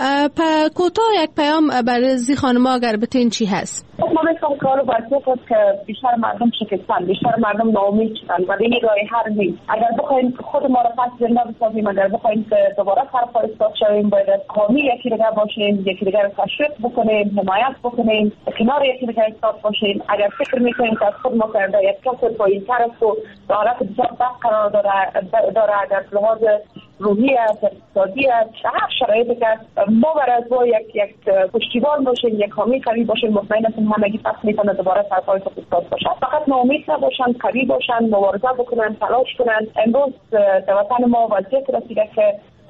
کوتاه یک پیام برای خانم‌ها اگر بتین چی هست؟
ما میخوام کارو واسه خود که بیشتر مردم شکستن، بیشتر مردم ناامید شدن و دیگه راه حل نیست. اگر بخوایم خود ما رو پس زنده بسازیم، اگر بخوایم که دوباره سرپا استاد شویم، باید قومی یکی دیگر باشیم، یکی دیگر تشویق بکنیم، حمایت بکنیم، کنار یکی دیگر ایستاد باشیم. اگر فکر میکنیم که از خود ما کرده یک کس پایین‌تر است و در حالت بسیار بد قرار داره اگر لحاظ روحی است، اقتصادی است، هر شرایطی که ما برای از یک پشتیبان باشیم، یک حامی قوی باشیم، مطمئن هستیم همگی پس میتونه دوباره سرپای خود ایستاد باشن. فقط ناامید نباشن، قوی باشن، مبارزه بکنن، تلاش کنن. امروز در وطن ما وضعیت رسیده که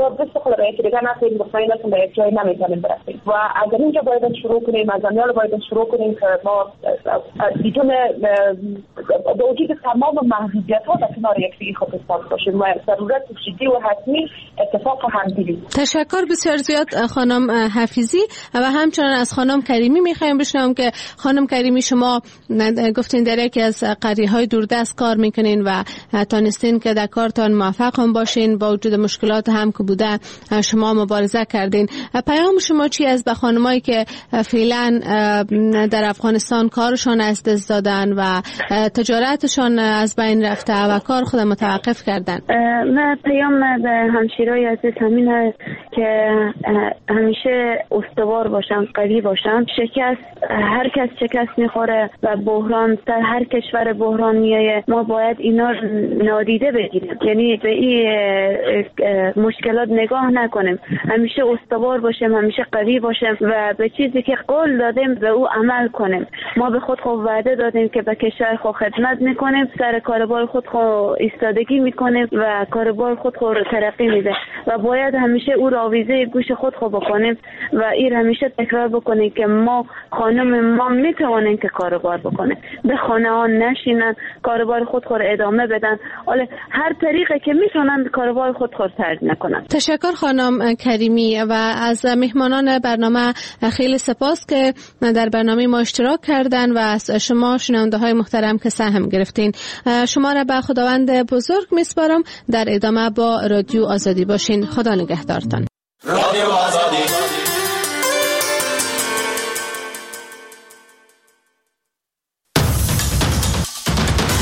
بسیار راه دیگه نکنیم مطمئن هستم به یک جای نمیتونیم برسیم و از اینجا باید شروع کنیم، از امیال باید شروع کنیم که ما بدون با وجود تمام محدودیت ها در کنار یکدیگه خود استاد باشیم و ضرورت جدی و حتمی اتفاق همدلی.
تشکر بسیار زیاد خانم حفیظی و همچنان از خانم کریمی میخوایم بشنوم که خانم کریمی شما گفتین در یکی از قریه‌های دوردست کار میکنین و تانستین که در کارتان موفق هم باشین با وجود مشکلات هم که بوده شما مبارزه کردین. پیام شما چی از به خانمایی که فعلا در افغانستان کارشان از دست دادن و تجارتشان از بین رفته و کار خود متوقف کردن؟
من پیام به همشیرای عزیز همین هست که همیشه استوار باشن، قوی باشن. هر کس شکست میخوره و بحران در هر کشور بحران میایه، ما باید اینا نادیده بگیریم، یعنی به این مشکلات نگاه نکنیم، همیشه استوار باشیم، همیشه قوی باشیم و به چیزی که قول دادیم به او عمل کنیم. ما به خود وعده دادیم که به کشور خود خدمت میکنیم، سر کاربار خود ایستادگی میکنیم و کاربار خود ترقی میده و باید همیشه او راویزه گوش خود بکنیم و این همیشه تکرار بکنیم که ما خانم ما میتوانیم که کاربار بکنیم، به خانه ها نشینن، کاربار خود ادامه بدن، حالا هر طریقه که میتونن کاربار خود ترک نکنن.
تشکر خانم کریمی و از مهمانان برنامه خیلی سپاس که در برنامه ما اشتراک کردن و از شما شنونده های محترم که سهم گرفتین. شما را به خداوند بزرگ میسپارم. در ادامه با رادیو آزادی باشین. خدا نگهدارتان. رادیو آزادی.